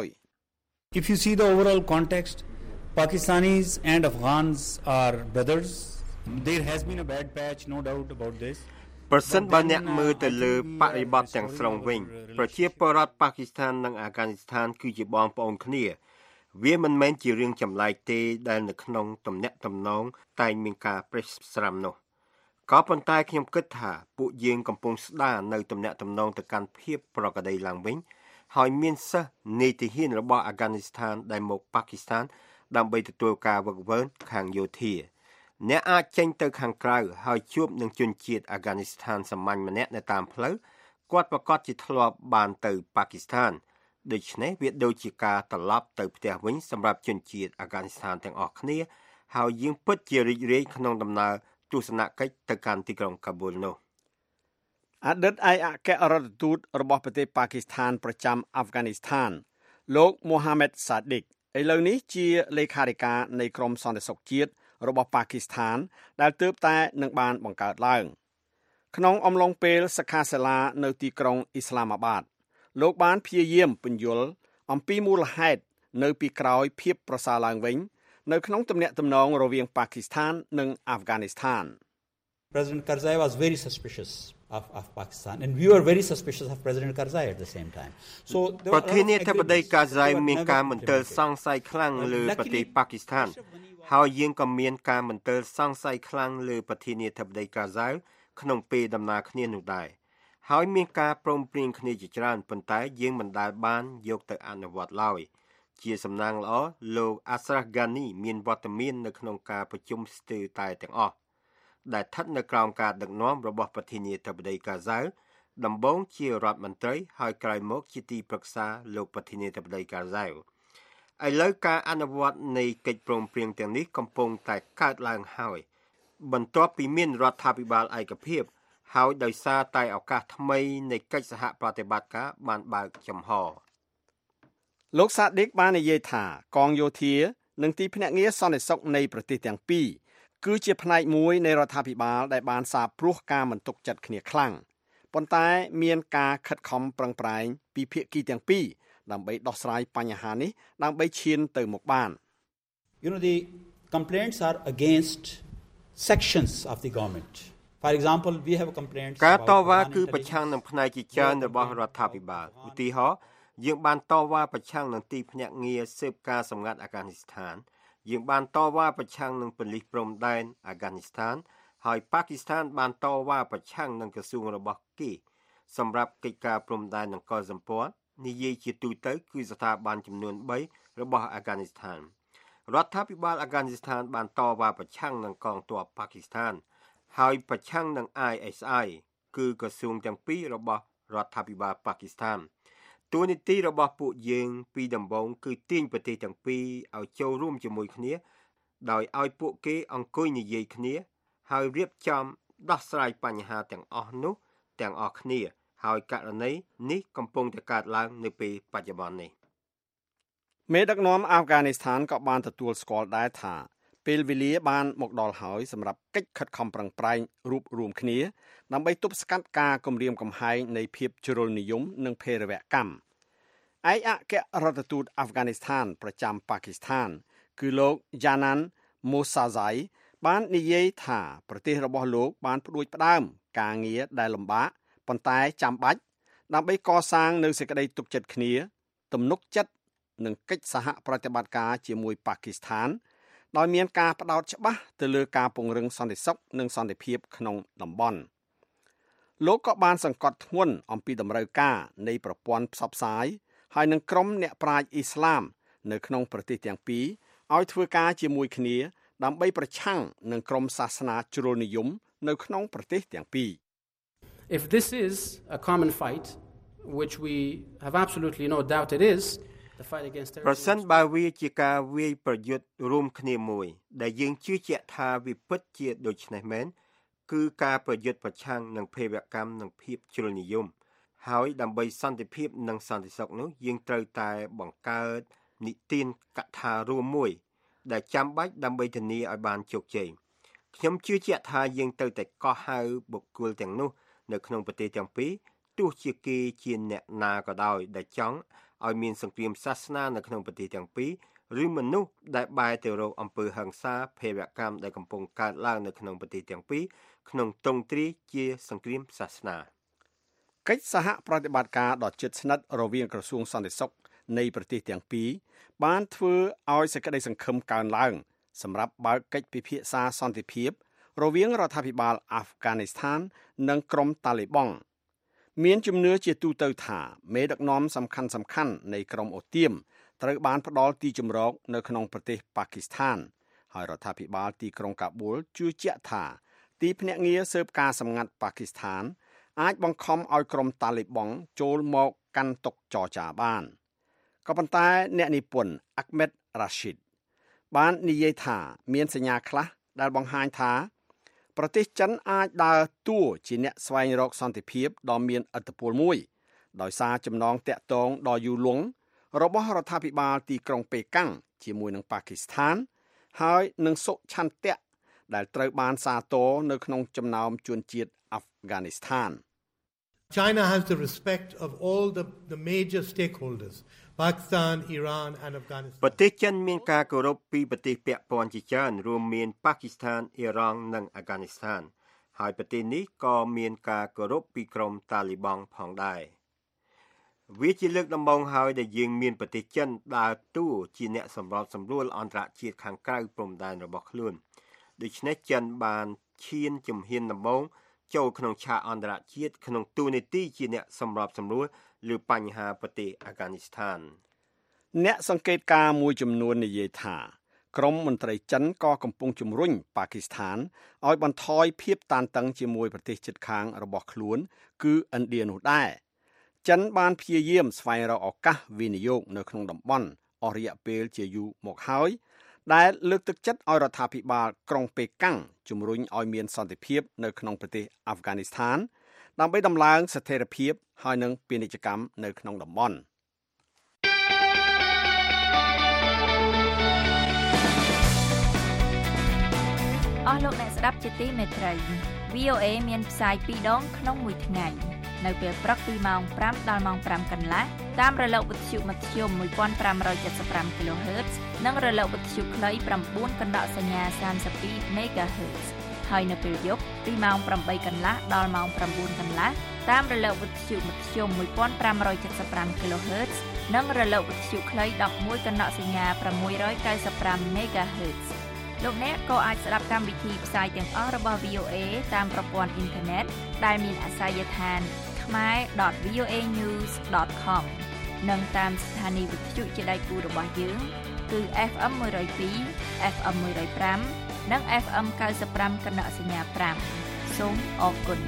If you see the overall context, Pakistanis and Afghans are brothers. There has been a bad patch, no doubt about this. ប្រសិនបើអ្នកមើលទៅលើបរិបទទាំងស្រុងវិញប្រជាពលរដ្ឋប៉ាគីស្ថាននិងអាហ្គានីស្ថានគឺជាបងប្អូនគ្នាវាមិនមែនជារឿងចម្លែកទេដែលនៅក្នុងទំនាក់ទំនងតែងមានការប្រេះស្រាំនោះក៏ប៉ុន្តែខ្ញុំគិតថាពួកយើងកំពុងស្ដារនៅទំនាក់ទំនងទៅកាន់ភាពប្រក្រតីឡើងវិញហើយមានសិស្សនេតិហ៊ានរបស់អាហ្គានីស្ថានដែលមកប៉ាគីស្ថានដើម្បីទទួលការវឹកវើខាងយោធាអ្នកអាចចេញទៅខាងក្រៅហើយជួបនឹងជនជាតិអាហ្គានីស្ថានសាមញ្ញម្នាក់នៅតាមផ្លូវគាត់ប្រកាសជាធ្លាប់បានទៅប៉ាគីស្ថានដូច្នេះវាដូចជាការត្រឡប់ទៅផ្ទះវិញសម្រាប់ជនជាតិអាហ្គានីស្ថានទាំងអស់គ្នាហើយយើងពិតជារីករាយក្នុងដំណើរទស្សនកិច្ចទៅកាន់ទីក្រុងកាប៊ូលនោះអតីតឯកអគ្គរដ្ឋទូតរបស់ប្រទេសប៉ាគីស្ថានប្រចាំអាហ្វហ្គានីស្ថានលោកមូហាម៉េតសាឌីកឥឡូវនេះជាលេខាធិការនៃក្រមសន្តិសុខជាតិរបស់ប៉ាគីស្ថានដែលទើបតែនឹងបានបង្កើតឡើងក្នុងអំឡុងពេលសិក្ខាសាលានៅទីក្រុងអ៊ីស្លាមាបាតលោកបានព្យាយាមពន្យល់អំពីមូលហេតុនៅពីក្រោយភាពប្រសើរឡើងវិញនៅក្នុងទំនាក់ទំនងរវាងប៉ាគីស្ថាននិងអាហ្វហ្គានីស្ថាន President Karzai was very suspicious of of Pakistan and we were very suspicious of President Karzai at the same time. So ប្រធានាធិបតីកាហ្សៃមានការមន្ទិលសង្ស័យខ្លាំងលើប្រទេសប៉ាគីស្ថានហើយយើងក៏មានការមន្ទិលសង្ស័យខ្លាំងលើប្រធានាធិបតីកាហ្សៃក្នុងពេលដំណើរគ្នានោះដែរហើយមានការព្រមព្រៀងគ្នាជាច្រើនប៉ុន្តែយើងមិនដែលបានយកទៅអនុវត្តឡើយជាសំណាងល្អលោក Ashraf Ghani មានវត្តមាននៅក្នុងការប្រជុំស្ទើរតែទាំងអស់ដែលស្ថិតនៅក្រោមការដឹកនាំរបស់ប្រធានាធិបតីកាហ្សៃដំបូងជារដ្ឋមន្ត្រីហើយក្រោយមកជាទីប្រឹក្សាលោកប្រធានាធិបតីកាហ្សៃឥឡូវការអនុវត្តនៃកិច្ចព្រមព្រៀងទាំងនេះកំពុងតែកើតឡើងហើយបន្ទាប់ពីមានរដ្ឋាភិបាលឯកភាពហើយដោយសារតែឱកាសថ្មីនៃកិច្ចសហប្រតិបត្តិការបានបើកចំហលោកសាឌីកបាននិយាយថាកងយោធានិងទីភ្នាក់ងារសន្តិសុខនៃប្រទេសទាំងពីរគឺជាផ្នែកមួយនៃរដ្ឋាភិបាលដែលបានសាបព្រោះការមិនទុកចិត្តគ្នាខ្លាំងប៉ុន្តែមានការខិតខំប្រឹងប្រែងពីភាគីទាំងពីរដើម្បីដោះស្រាយបញ្ហានេះដើម្បីឈានទៅមុខបាន You know the complaints are against sections of the government. For example, we have complaints ការតវ៉ាគឺប្រឆាំងនឹងផ្នែកជាច្រើនរបស់រដ្ឋាភិបាលឧទាហរណ៍យើងបានតវ៉ាប្រឆាំងនឹងទីភ្នាក់ងារស៊ើបការសម្ងាត់អាហ្គានីស្ថានយើងបានតវ៉ាប្រឆាំងនឹងប៉ូលីសព្រំដែនអាហ្គានីស្ថានហើយប៉ាគីស្ថានបានតវ៉ាប្រឆាំងនឹងក្រសួងរបស់គេសម្រាប់កិច្ចការព្រំដែននិងកុលសម្ព័ន្ធនិយាយជាទូទៅគឺស្ថាប័នចំនួនបីរបស់អាហ្គានីស្ថានរដ្ឋាភិបាលអាហ្គានីស្ថានបានតវ៉ាប្រឆាំងនឹងកងទ័ពប៉ាគីស្ថានហើយប្រឆាំងនឹង I S I គឺក្រសួងទាំងពីររបស់រដ្ឋាភិបាលប៉ាគីស្ថានតួនាទីរបស់ពួកយើងពីដំបូងគឺទាញប្រទេសទាំងពីរឲ្យចូលរួមជាមួយគ្នាដោយឲ្យពួកគេអង្គុយនិយាយគ្នាហើយរៀបចំដោះស្រាយបញ្ហាទាំងអស់នោះទាំងអស់គ្នាហើយករណីនេះកំពុងតែកើតឡើងនៅពេលបច្ចុប្បន្ននេះមេដឹកនាំអាហ្វហ្គានីស្ថានក៏បានទទួលស្គាល់ដែរថាពេលវេលាបានមកដល់ហើយសម្រាប់កិច្ចខិតខំប្រឹងប្រែងរួបរวมគ្នាដើម្បីទប់ស្កាត់ការគំរាមកំហែងនៃភាពជ្រុលនិយមនិងភេរវកម្មឯកអគ្គរដ្ឋទូតអាហ្វហ្គានីស្ថានប្រចាំប៉ាគីស្ថានគឺលោក Janan Mosazai បាននិយាយថាប្រទេសរបស់លោកបានផ្ដួចផ្ដើមការងារដែលលំបាកប៉ុន្តែចាំបាច់ដើម្បីកសាងនូវសេចក្តីទុកចិត្តគ្នាទំនុកចិត្តនិងកិច្ចសហប្រតិបត្តិការជាមួយប៉ាគីស្ថានដោយមានការផ្ដោតច្បាស់ទៅលើការពង្រឹងសន្តិសុខនិងសន្តិភាពក្នុងតំបន់លោកក៏បានសង្កត់ធ្ងន់អំពីតម្រូវការនៃប្រព័ន្ធផ្សព្វផ្សាយហើយនឹងក្រុមអ្នកប្រាជ្ញអ៊ីស្លាមនៅក្នុងប្រទេសទាំងពីរឲ្យធ្វើការជាមួយគ្នាដើម្បីប្រឆាំងនឹងក្រុមសាសនាជ្រុលនិយមនៅក្នុងប្រទេសទាំងពីរ If this is a common fight which we have absolutely no doubt it is ប្រសិនបើវាជាការវាយប្រយុទ្ធរួមគ្នាមួយដែលយើងជឿជាក់ថាវាពិតជាដូច្នេះមែនគឺការប្រយុទ្ធប្រឆាំងនឹងភេរវកម្មនិងភាពជ្រុលនិយមហើយដើម្បីសន្តិភាពនិងសន្តិសុខនោះយើងត្រូវតែបង្កើតនិទានកថារួមមួយដែលចាំបាច់ដើម្បីធានាឲ្យបានជោគជ័យខ្ញុំជឿជាក់ថាយើងត្រូវតែកោះហៅបុគ្គលទាំងនោះនៅក្នុងប្រទេសទាំងពីរទោះជាគេជាអ្នកណាក៏ដោយដែលចង់ឲ្យមានសង្គ្រាមសាសនានៅក្នុងប្រទេសទាំងពីរឬមនុស្សដែលបែរទៅរកអំពើហិង្សាភេរវកម្មដែលកំពុងកើតឡើងនៅក្នុងប្រទេសទាំងពីរក្នុងទ្រង់ទ្រាយជាសង្គ្រាមសាសនាកិច្ចសហប្រតិបត្តិការដ៏ជិតស្និទ្ធរវាងក្រសួងសន្តិសុខនៃប្រទេសទាំងពីរបានធ្វើឲ្យសេចក្តីសង្ឃឹមកើនឡើងសម្រាប់បើកកិច្ចពិភាក្សាសន្តិភាពរវាងរដ្ឋាភិបាលអាហ្វហ្គានីស្ថាននិងក្រុមតាឡេបង់មានជំនឿជាទូទៅថាមេដឹកនាំសំខាន់សំខាន់នៃក្រុមអូទៀមត្រូវបានផ្ដល់ទីជម្រកនៅក្នុងប្រទេសប៉ាគីស្ថានហើយរដ្ឋាភិបាលទីក្រុងកាប៊ូលជឿជាក់ថាទីភ្នាក់ងារស៊ើបការសម្ងាត់ប៉ាគីស្ថានអាចបង្ខំឲ្យក្រុមតាឡេបង់ចូលមកកាន់តុចរចាបានក៏ប៉ុន្តែអ្នកនិពន្ធអាក់មេតរ៉ាស៊ីតបាននិយាយថាមានសញ្ញាខ្លះដែលបង្ហាញថាប្រទេសចិនអាចដើរតួជាអ្នកស្វែងរកសន្តិភាពដ៏មានឥទ្ធិពលមួយដោយសារចំណងតាក់ទងដ៏យូរលង់របស់រដ្ឋាភិបាលទីក្រុងប៉េកាំងជាមួយនឹងប៉ាគីស្ថានហើយនឹងសុឆន្ទៈដែលត្រូវបានសាទរនៅក្នុងចំណោមជនជាតិអាហ្វហ្គានីស្ថាន China has the respect of all the the major stakeholders Pakistan, Iran and Afghanistan ប្រទេសចិនមានការគោរពពីប្រទេសពាក់ព័ន្ធជាច្រើនរួមមានប៉ាគីស្ថានអ៊ីរ៉ង់និងអាហ្វហ្គានីស្ថានហើយប្រទេសនេះក៏មានការគោរពពីក្រុមតាលីបង់ផងដែរវាជាលើកដំបូងហើយដែលយើងមានប្រទេសចិនដើរតួជាអ្នកសម្របសម្រួលអន្តរជាតិខាងក្រៅព្រំដែនរបស់ខ្លួនដូច្នេះចិនបានឈានជំហានដំបូងចូលក្នុងឆាកអន្តរជាតិក្នុងតួនាទីជាអ្នកសម្របសម្រួលលើបញ្ហាប្រទេសអាហ្វហ្គានីស្ថានអ្នកសង្កេតការណ៍មួយចំនួននិយាយថាក្រមមន្ត្រីចិនក៏កំពុងជំរុញប៉ាគីស្ថានឲ្យបន្ថយភាពតានតឹងជាមួយប្រទេសជិតខាងរបស់ខ្លួនគឺឥណ្ឌានោះដែរចិនបានព្យាយាមស្វែងរកឱកាសវិនិយោគនៅក្នុងតំបន់អស់រយៈពេលជាយូរមកហើយដែលលើកទឹកចិត្តឲ្យរដ្ឋាភិបាលក្រុងប៉េកាំងជំរុញឲ្យមានសន្តិភាពនៅក្នុងប្រទេសអាហ្វហ្គានីស្ថានដើម្បីដំឡើងស្ថិរភាពហើយនិងពាណិជ្ជកម្មនៅក្នុងតំបន់អស់លោកអ្នកស្ដាប់ជាទីមេត្រី វី អូ เอ មានផ្សាយពីរដងក្នុងមួយថ្ងៃនៅពេលព្រឹកពីម៉ោងប្រាំដល់ម៉ោងប្រាំកន្លះតាមរលកវិទ្យុមធ្យមមួយពាន់ប្រាំរយเจ็ดสิบห้า kHz និងរលកវិទ្យុខ្លី៩កណ្ដកសញ្ញាសាមសិបពីរ MHz ហើយនៅពេលយប់ពីម៉ោងប្រាំបីកន្លះដល់ម៉ោងប្រាំបួនកន្លះតាមរលកវិទ្យុមធ្យមមួយពាន់ប្រាំរយเจ็ดสิบห้า kHz និងរលកវិទ្យុខ្លីដប់មួយកណ្ដកសញ្ញា៦៩៥ MHz លោកអ្នកក៏អាចស្ដាប់កម្មវិធីផ្សាយទាំងអស់របស់ វី អូ เอ តាមប្រព័ន្ធអ៊ីនធឺណិតដែលមានអាសយដ្ឋាន khmer dot v o a news dot com និងតាមស្ថានីយ៍វិទ្យុជាដៃគូរបស់យើងគឺ เอฟ เอ็ม one oh two เอฟ เอ็ม one oh five និង เอฟ เอ็ม ninety-five កណ្ដកសញ្ញា5សូមអរគុណ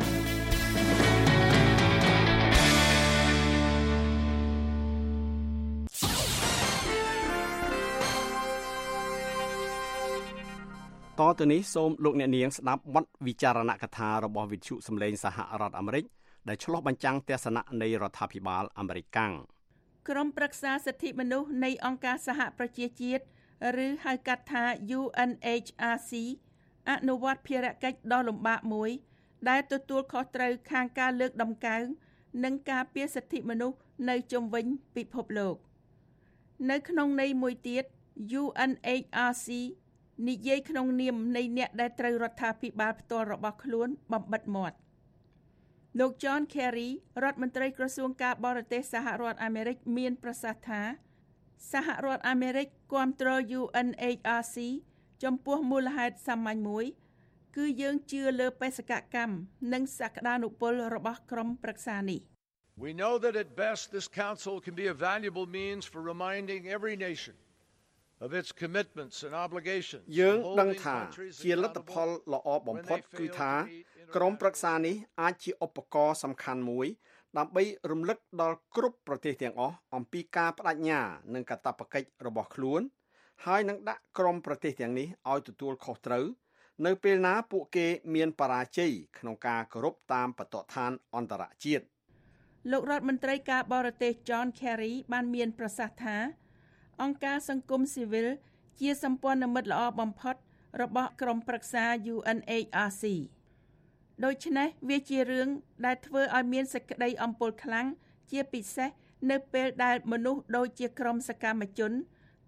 តទៅនេះសូមលោកអ្នកនាងស្ដាប់បទវិចារណកថារបស់វិទ្យុសំឡេងសហរដ្ឋអាមេរិកដែលឆ្លុះបញ្ចាំងទស្សនៈនៃរដ្ឋាភិបាលអាមេរិកកាំងក្រុមប្រឹក្សាសិទ្ធិមនុស្សនៃអង្គការសហប្រជាជាតិឬហៅកាត់ថា U N H R C អនុវត្តភារកិច្ចដ៏លំបាកមួយដែលទទួលខុសត្រូវខាងការលើកដំកើងនិងការពារសិទ្ធិមនុស្សនៅជុំវិញពិភពលោកនៅក្នុងន័យមួយទៀត U N H R C និយាយក្នុងនាមនៃអ្នកដែលត្រូវរដ្ឋាភិបាលផ្ទាល់របស់ខ្លួនបំបិទមាត់លោក John Kerry រដ្ឋមន្ត្រីក្រសួងការបរទេសសហរដ្ឋអាមេរិកមានប្រសាសន៍ថាសហរដ្ឋអាមេរិកគាំទ្រ U N H R C ចំពោះមូលហេតុសាមញ្ញមួយគឺយើងជឿលើបេសកកម្មនិងសក្តានុពលរបស់ក្រុមប្រឹក្សានេះ We know that at best this council can be a valuable means for reminding every nation of its commitments and obligations យើងដឹងថាជាលទ្ធផលល្អបំផុតគឺថាក្រុមប្រឹក្សានេះអាចជាឧបករណ៍សំខាន់មួយដើម្បីរំលឹកដល់គ្រប់ប្រទេសទាំងអស់អំពីការបដិញ្ញានិងកាតព្វកិច្ចរបស់ខ្លួនហើយនឹងដាក់ក្រុមប្រទេសទាំងនេះឲ្យទទួលខុសត្រូវនៅពេលណាពួកគេមានបរាជ័យក្នុងការគោរពតាមបទដ្ឋានអន្តរជាតិលោករដ្ឋមន្ត្រីការបរទេស John Kerry បានមានប្រសាសន៍ថាអង្គការសង្គមស៊ីវិលជាសម្ព័ន្ធមិត្តល្អបំផុតរបស់ក្រុមប្រឹក្សា U N H R C ដូច្នេះវាជារឿងដែលធ្វើឲ្យមានសេចក្តីអំពើខ្លាំងជាពិសេសនៅពេលដែលមនុស្សដូចជាក្រុមសកម្មជន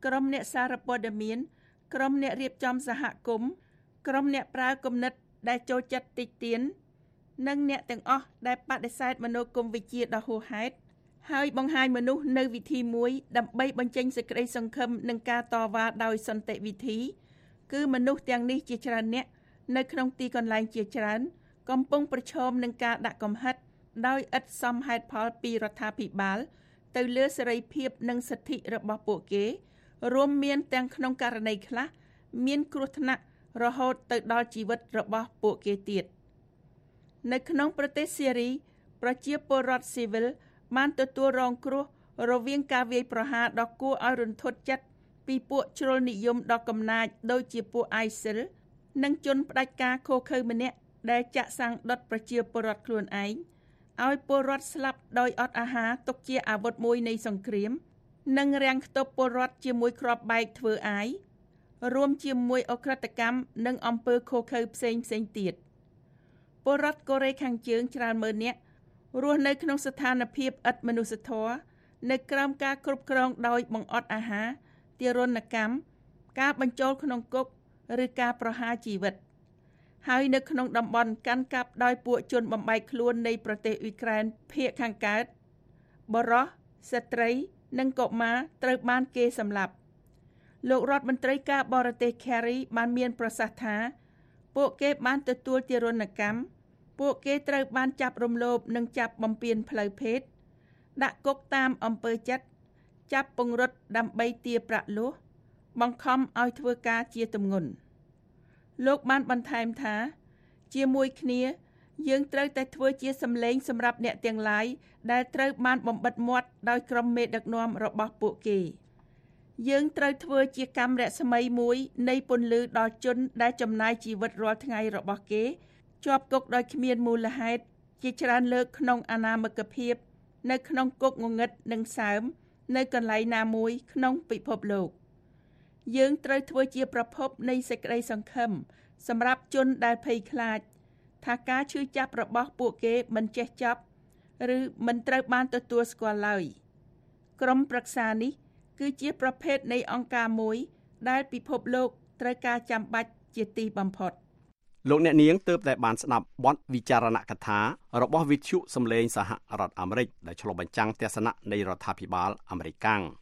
ក្រុមអ្នកសារព័ត៌មានក្រុមអ្នករៀបចំសហគមន៍ក្រុមអ្នកប្រើគំនិតដែលចូលចិត្តតិចទៀននិងអ្នកទាំងអស់ដែលបដិសេធមនោគមវិជ្ជាដ៏ហួសហេតុហើយបង្ហាញមនុស្សនៅវិធីមួយដើម្បីបញ្ចេញសេចក្តីសង្ឃឹមនិងការតវ៉ាដោយសន្តិវិធីគឺមនុស្សទាំងនេះជាច្រើនអ្នកនៅក្នុងទីកន្លែងជាច្រើនកំពុងប្រឈមនឹងការដាក់កំហិតដោយឥតសមហេតុផលពីរដ្ឋាភិបាលទៅលើសេរីភាពនិងសិទ្ធិរបស់ពួកគេរួមមានទាំងក្នុងករណីខ្លះមានគ្រោះថ្នាក់រហូតទៅដល់ជីវិតរបស់ពួកគេទៀតនៅក្នុងប្រទេសសេរីប្រជាពលរដ្ឋស៊ីវិលបានទទួលរងគ្រោះរវាងការវាយប្រហារដ៏គួរឲ្យរន្ធត់ចិត្តពីពួកជ្រុលនិយមដ៏កំណាចដូចជាពួក អាយស៊ីល និងជនផ្ដាច់ការឃោរឃៅម្នាក់ដែលចាក់សាំងដុតប្រជាពលរដ្ឋខ្លួនឯងឲ្យពលរដ្ឋស្លាប់ដោយអត់អាហារទុកជាអាវុធមួយនៃសង្គ្រាមនិងរាំងខ្ទប់ពលរដ្ឋជាមួយគ្រាប់បែកធ្វើអាយរួមជាមួយអក្រិតកម្មនិងអំពើឃោរឃៅផ្សេងផ្សេងទៀតពលរដ្ឋកូរ៉េខាងជើងច្រើនម៉ឺននាក់រស់នៅក្នុងស្ថានភាពឥតមនុស្សធម៌នៅក្រោមការគ្រប់គ្រងដោយបង្អត់អាហារទារុណកម្មការបញ្ចូលក្នុងគុកឬការប្រហារជីវិតហើយនៅក្នុងតំបន់កាន់កាប់ដោយពួកជនបំបែកខ្លួននៃប្រទេសអ៊ុយក្រែនភាគខាងកើតបរិសុទ្ធស្ត្រីនិងកុមារត្រូវបានគេសម្លាប់លោករដ្ឋមន្ត្រីការបរទេស Kerry បានមានប្រសាសន៍ថាពួកគេបានទទួលទារុណកម្មពួកគេត្រូវបានចាប់រំលោភនិងចាប់បំពានផ្លូវភេទដាក់គុកតាមអំពើចិត្តចាប់ពង្រត់ដើម្បីទារប្រាក់លុះបង្ខំឲ្យធ្វើការជាទម្ងន់លោកបានបន្ថែមថាជាមួយគ្នាយើងត្រូវតែធ្វើជាសម្លេងសម្រាប់អ្នកទាំងឡាយដែលត្រូវបានបំបិទមាត់ដោយក្រុមមេដឹកនាំរបស់ពួកគេយើងត្រូវធ្វើជាកាំរស្មីមួយនៃពន្លឺដល់ជនដែលចំណាយជីវិតរាល់ថ្ងៃរបស់គេជាប់គុកដោយគ្មានមូលហេតុជាច្រើនលើកក្នុងអនាមិកភាពនៅក្នុងគុកងងឹតនិងសើមនៅកន្លែងណាមួយក្នុងពិភពលោកយើងត្រូវធ្វើជាប្រភពនៃសេចក្តីសង្ឃឹមសម្រាប់ជនដែលភ័យខ្លាចថាការឈឺចាប់របស់ពួកគេមិនចេះចប់ឬមិនត្រូវបានទទួលស្គាល់ឡើយក្រុមប្រឹក្សានេះគឺជាប្រភេទនៃអង្គការមួយដែលពិភពលោកត្រូវការចាំបាច់ជាទីបំផុតលោកអ្នកនាងទើបតែបានស្ដាប់បទវិចារណកថារបស់វិទ្យុសំឡេងសហរដ្ឋអាមេរិកដែលឆ្លុះបញ្ចាំងទស្សនៈនៃរដ្ឋាភិបាលអាមេរិកកាំង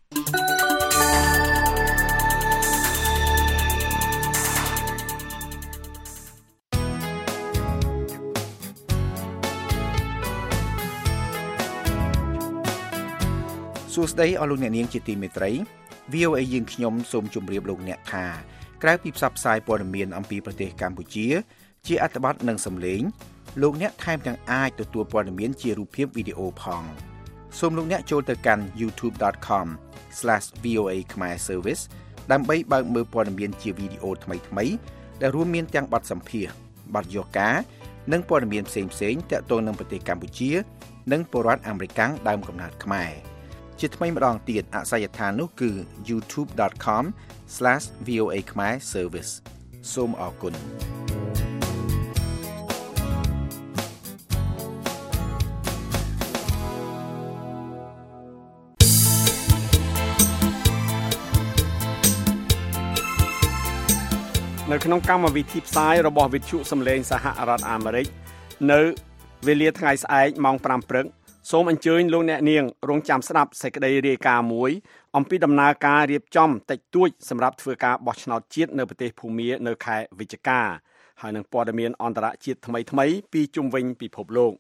សួស្តីអស់លោកអ្នកនាងជាទីមេត្រី វី អូ អេ យើងខ្ញុំសូមជម្រាបលោកអ្នកថាក្រៅពីផ្សព្វផ្សាយព័ត៌មានអំពីប្រទេសកម្ពុជាជាអត្ថបទនិងសំឡេងលោកអ្នកថែមទាំងអាចទទួលព័ត៌មានជារូបភាពវីដេអូផងសូមលោកអ្នកចូលទៅកាន់ ยูทูบ ដត com ស្លេស វី អូ เอ ខ្មែរ Service ដើម្បីបើកមើលព័ត៌មានជាវីដេអូថ្មីៗដែលរួមមានទាំងបទសម្ភាសន៍បទយកការនិងព័ត៌មានផ្សេងៗទាក់ទងនឹងប្រទេសកម្ពុជានិងពលរដ្ឋអាមេរិកដើមកំណើតខ្មែរជាថ្មីម្ដងទៀតអាសយដ្ឋាននោះគឺ ยูทูบ ដត com ស្លេស វី អូ เอ ខ្មែរ Service សូមអរគុណនៅក្នុងកម្មវិធីផ្សាយរបស់វិទ្យុសំឡេងសហរដ្ឋអាមេរិកនៅវេលាថ្ងៃស្អែកម៉ោងប្រាំព្រឹកសូមអញ្ជើញលោកអ្នកនាងរងចាំស្ដាប់សេចក្តីរាយការណ៍មួយអំពីដំណើរការរៀបចំតិចតួចសម្រាប់ធ្វើការបោះឆ្នោតជាតិនៅប្រទេសភូមានៅខែវិច្ឆិកាហើយនឹងព័ត៌មានអន្តរជាតិថ្មីៗពីជុំវិញពិភពលោក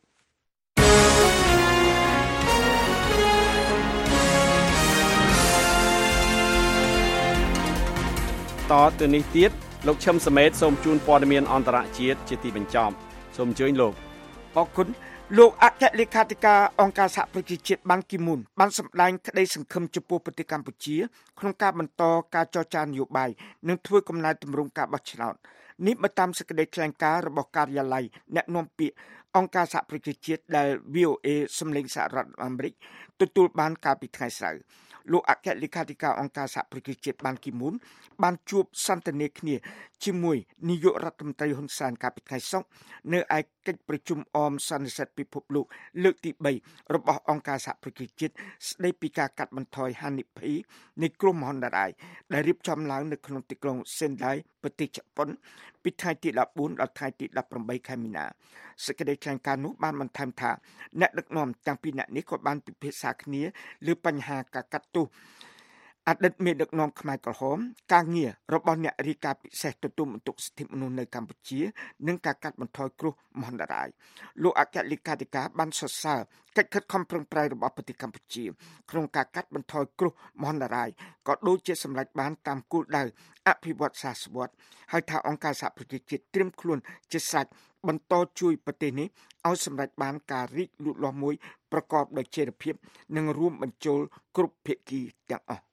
តទៅនេះទៀតលោកឈឹមសមេតសូមជូនព័ត៌មានអន្តរជាតិជាទីបញ្ចប់សូមអញ្ជើញលោកអរគុណលោកអគ្គលេខាធិការអង្គការសហប្រជាជាតិបានគីមុនបានសម្ដែងក្តីសង្ឃឹមចំពោះប្រទេសកម្ពុជាក្នុងការបន្តការចរចានយោបាយនិងធ្វើកំណែទម្រង់ការបោះឆ្នោតនេះបើតាមសេចក្តីថ្លែងការណ៍របស់ការិយាល័យអ្នកនាំពាក្យអង្គការសហប្រជាជាតិដែល វី អូ អេ សំឡេងសហរដ្ឋអាមេរិកទទួលបានកាលពីថ្ងៃសៅរ៍លោកអគ្គលេខាធិការអង្គការសហប្រជាជាតិបានគីមូនបានជួបសន្ទនាគ្នាជាមួយនាយករដ្ឋមន្ត្រីហ៊ុនសែនកាលពីថ្ងៃសុក្រនៅឯកិច្ចប្រជុំអមសន្និសីទពិភពលោកលើកទីបីរបស់អង្គការសហប្រជាជាតិស្ដីពីការកាត់បន្ថយហានិភ័យនៃគ្រោះមហន្តរាយដែលរៀបចំឡើងនៅក្នុងទីក្រុងសេនដៃប្រទេសជប៉ុនពីថ្ងៃទីដប់បួនដល់ថ្ងៃទីដប់ប្រាំបីខែមីនាសេចក្តីថ្លែងការណ៍នោះបានបន្ថែមថាអ្នកដឹកនាំទាំងពីរនាក់នេះក៏បានពិភាក្សាគ្នាលើបញ្ហាការកាត់ទោសអតីតមេដឹកនាំខ្មែរក្រហមការងាររបស់អ្នករាយការណ៍ពិសេសទទួលបន្ទុកសិទ្ធិមនុស្សនៅកម្ពុជានិងការកាត់បន្ថយគ្រោះមហន្តរាយលោកអគ្គលេខាធិការបានសរសើរកិច្ចខិតខំប្រឹងប្រែងរបស់ប្រទេសកម្ពុជាក្នុងការកាត់បន្ថយគ្រោះមហន្តរាយក៏ដូចជាសម្រេចបានតាមគោលដៅអភិវឌ្ឍសាសវត្តហើយថាអង្គការសហប្រជាជាតិត្រៀមខ្លួនជាស្រេចបន្តជួយប្រទេសនេះឲ្យសម្រេចបានការរីកលូតលាស់មួយប្រកបដោយចីរភាពនិងរួមបញ្ចូលគ្រប់ភាគីទាំងអស់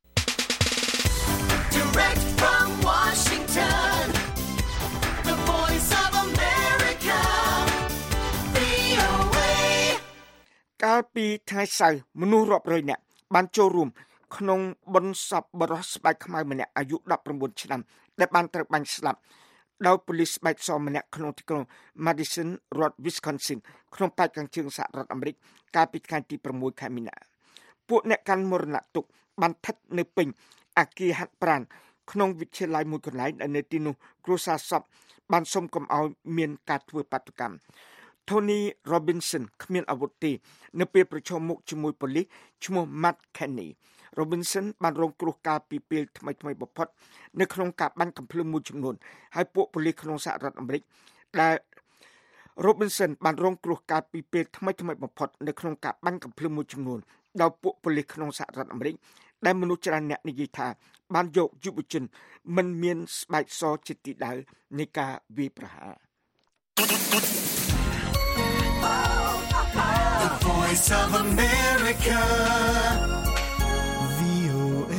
Direct from Washington, the voice of America, វី អូ เอកាលពីថ្ងៃសៅរ៍មនុស្សរាប់រយនាក់បានចូលរួមក្នុងបុណ្យសពបរិសុទ្ធស្បែកខ្មៅម្នាក់អាយុដប់ប្រាំបួនឆ្នាំដែលបានត្រូវបាញ់ស្លាប់ដោយប៉ូលីសស្បែកសម្នាក់ក្នុងទីក្រុង Madison រដ្ឋ Wisconsin ក្នុងប៉ែកខាងជើងសហរដ្ឋអាមេរិកកាលពីថ្ងៃទីប្រាំមួយខែមីនាពួកអ្នកកាន់មរណទុក្ខបានស្ថិតនៅពេញអគារហាត់ប្រាណក្នុងវិទ្យាល័យមួយកន្លែងដែលនៅទីនោះគ្រួសារសពបានសុំកុំឲ្យមានការធ្វើបាតុកម្ម Tony Robinson គ្មានអាវុធទេនៅពេលប្រឈមមុខជាមួយប៉ូលីសឈ្មោះ Matt Kenney Robinson បានរងគ្រោះកាលពីពេលថ្មីថ្មីបំផុតនៅក្នុងការបាញ់កាំភ្លើងមួយចំនួនហើយពួកប៉ូលីសក្នុងសហរដ្ឋអាមេរិកដែល Robinson បានរងគ្រោះកាលពីពេលថ្មីថ្មីបំផុតនៅក្នុងការបាញ់កាំភ្លើងមួយចំនួនដោយពួកប៉ូលីសក្នុងសហរដ្ឋអាមេរិកដែលមនុស្សច្រើនអ្នកនិយាយថាបានយកយុវជនមិនមានស្បែកសជាទីដៅនៃការវាយប្រហារ The voice of America, វី អូ เอ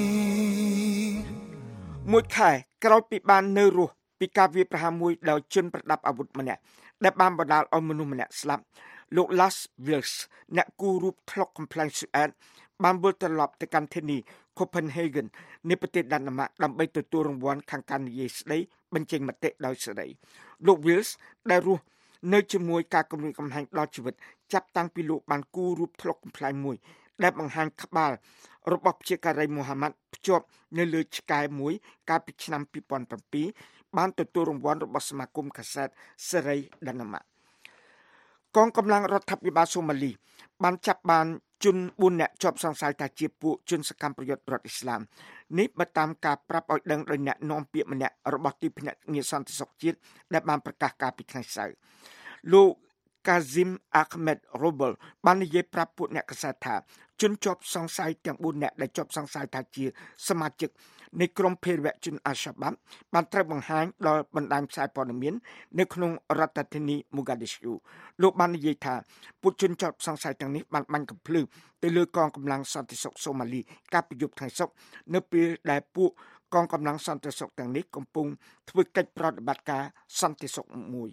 មួយខែក្រោយពីបាននៅរស់ពីការវាយប្រហារមួយដោយជនប្រដាប់អាវុធម្នាក់ដែលបានបណ្ដាលឲ្យមនុស្សម្នាក់ស្លាប់លោក Las Wills អ្នកគូររូបថ្លុកកំ pl ែងស៊ុយអែតបានវិលត្រឡប់ទៅកាន់ធានី Copenhagen នៃប្រទេសដាណឺម៉ាកដើម្បីទទួលរង្វាន់ខាងការនិយាយស្ដីបញ្ចេញមតិដោយសេរីលោក Wills ដែលរស់នៅជាមួយការគំរាមកំហែងដល់ជីវិតចាប់តាំងពីលោកបានគូររូបថ្លុកកំ pl ែងមួយដែលបង្ហាញក្បាលរបស់ព្យាការីមូហាម៉ាត់ភ្ជាប់នៅលើឆ្កែមួយកាលពីឆ្នាំពីរពាន់ប្រាំពីរបានទទួលរង្វាន់របស់សមាគមកាសែតសេរីដាណឺម៉ាកកងកម្លាំងរដ្ឋាភិបាលសូម៉ាលីបានចាប់បានជនបួននាក់ជាប់សង្ស័យថាជាពួកជនសកម្មប្រយុទ្ធរដ្ឋអ៊ីស្លាមនេះបើតាមការប្រាប់ឲ្យដឹងដោយអ្នកនាំពាក្យម្នាក់របស់ទីភ្នាក់ងារសន្តិសុខជាតិដែលបានប្រកាសកាលពីថ្ងៃសៅរ៍លោក Kazim Ahmed Robel បាននិយាយប្រាប់ពួកអ្នកកាសែតថាជនជាប់សង្ស័យទាំងបួននាក់ដែលជាប់សង្ស័យថាជាសមាជិកនៃក្រុមភេរវជនអាល់ Shabaab បានត្រូវបង្ហាញដល់បណ្ដាញផ្សាយព័ត៌មាននៅក្នុងរដ្ឋធានី Mogadishu លោកបាននិយាយថាពួកជនជាប់សង្ស័យទាំងនេះបានបាញ់កាំភ្លើងទៅលើកងកម្លាំងសន្តិសុខសូម៉ាលីកាលពីយប់ថ្ងៃសុក្រនៅពេលដែលពួកកងកម្លាំងសន្តិសុខទាំងនេះកំពុងធ្វើកិច្ចប្រតិបត្តិការសន្តិសុខមួយ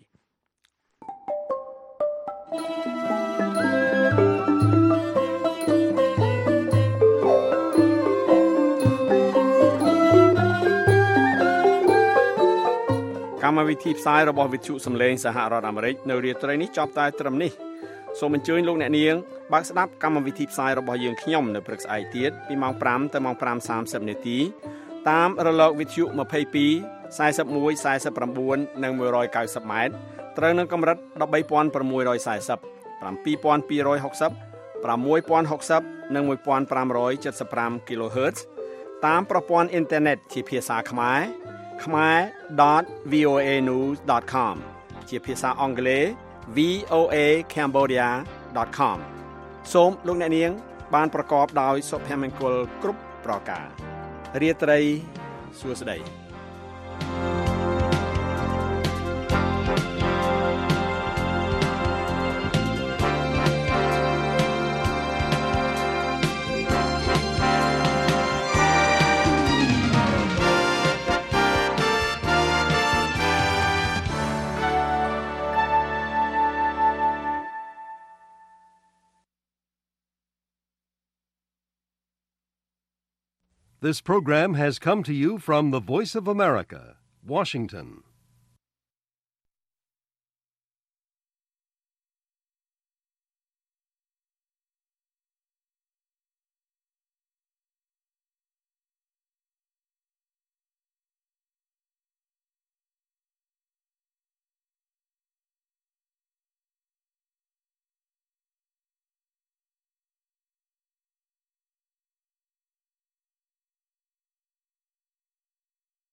កម្មវិធីផ្សាយរបស់វិទ្យុសំឡេងសហរដ្ឋអាមេរិកនៅរាត្រីនេះចប់តែត្រឹមនេះសូមអញ្ជើញលោកអ្នកនាងបើកស្ដាប់កម្មវិធីផ្សាយរបស់យើងខ្ញុំនៅព្រឹកស្អែកទៀតពីម៉ោងប្រាំទៅម៉ោងប្រាំសាមសិបនាទីតាមរលកវិទ្យុម្ភៃពីរ ខ្សែ สี่สิบเอ็ด สี่สิบเก้า និង một trăm chín mươi ម៉ែត្រត្រូវនឹងកម្រិត một ba sáu bốn零 seven two sixty 6 060 និង một five seven five គីឡូហឺត តាមប្រព័ន្ធអ៊ីនធឺណិតជាភាសាខ្មែរខ្មែរ .វី អូ เอ news .com ជាភាសាអង់គ្លេស វី អូ เอ cambodia .com សូមលោកអ្នកនាងបានប្រកបដោយសុភមង្គលគ្រប់ប្រការរាត្រីសួស្តី This program has come to you from the Voice of America, Washington.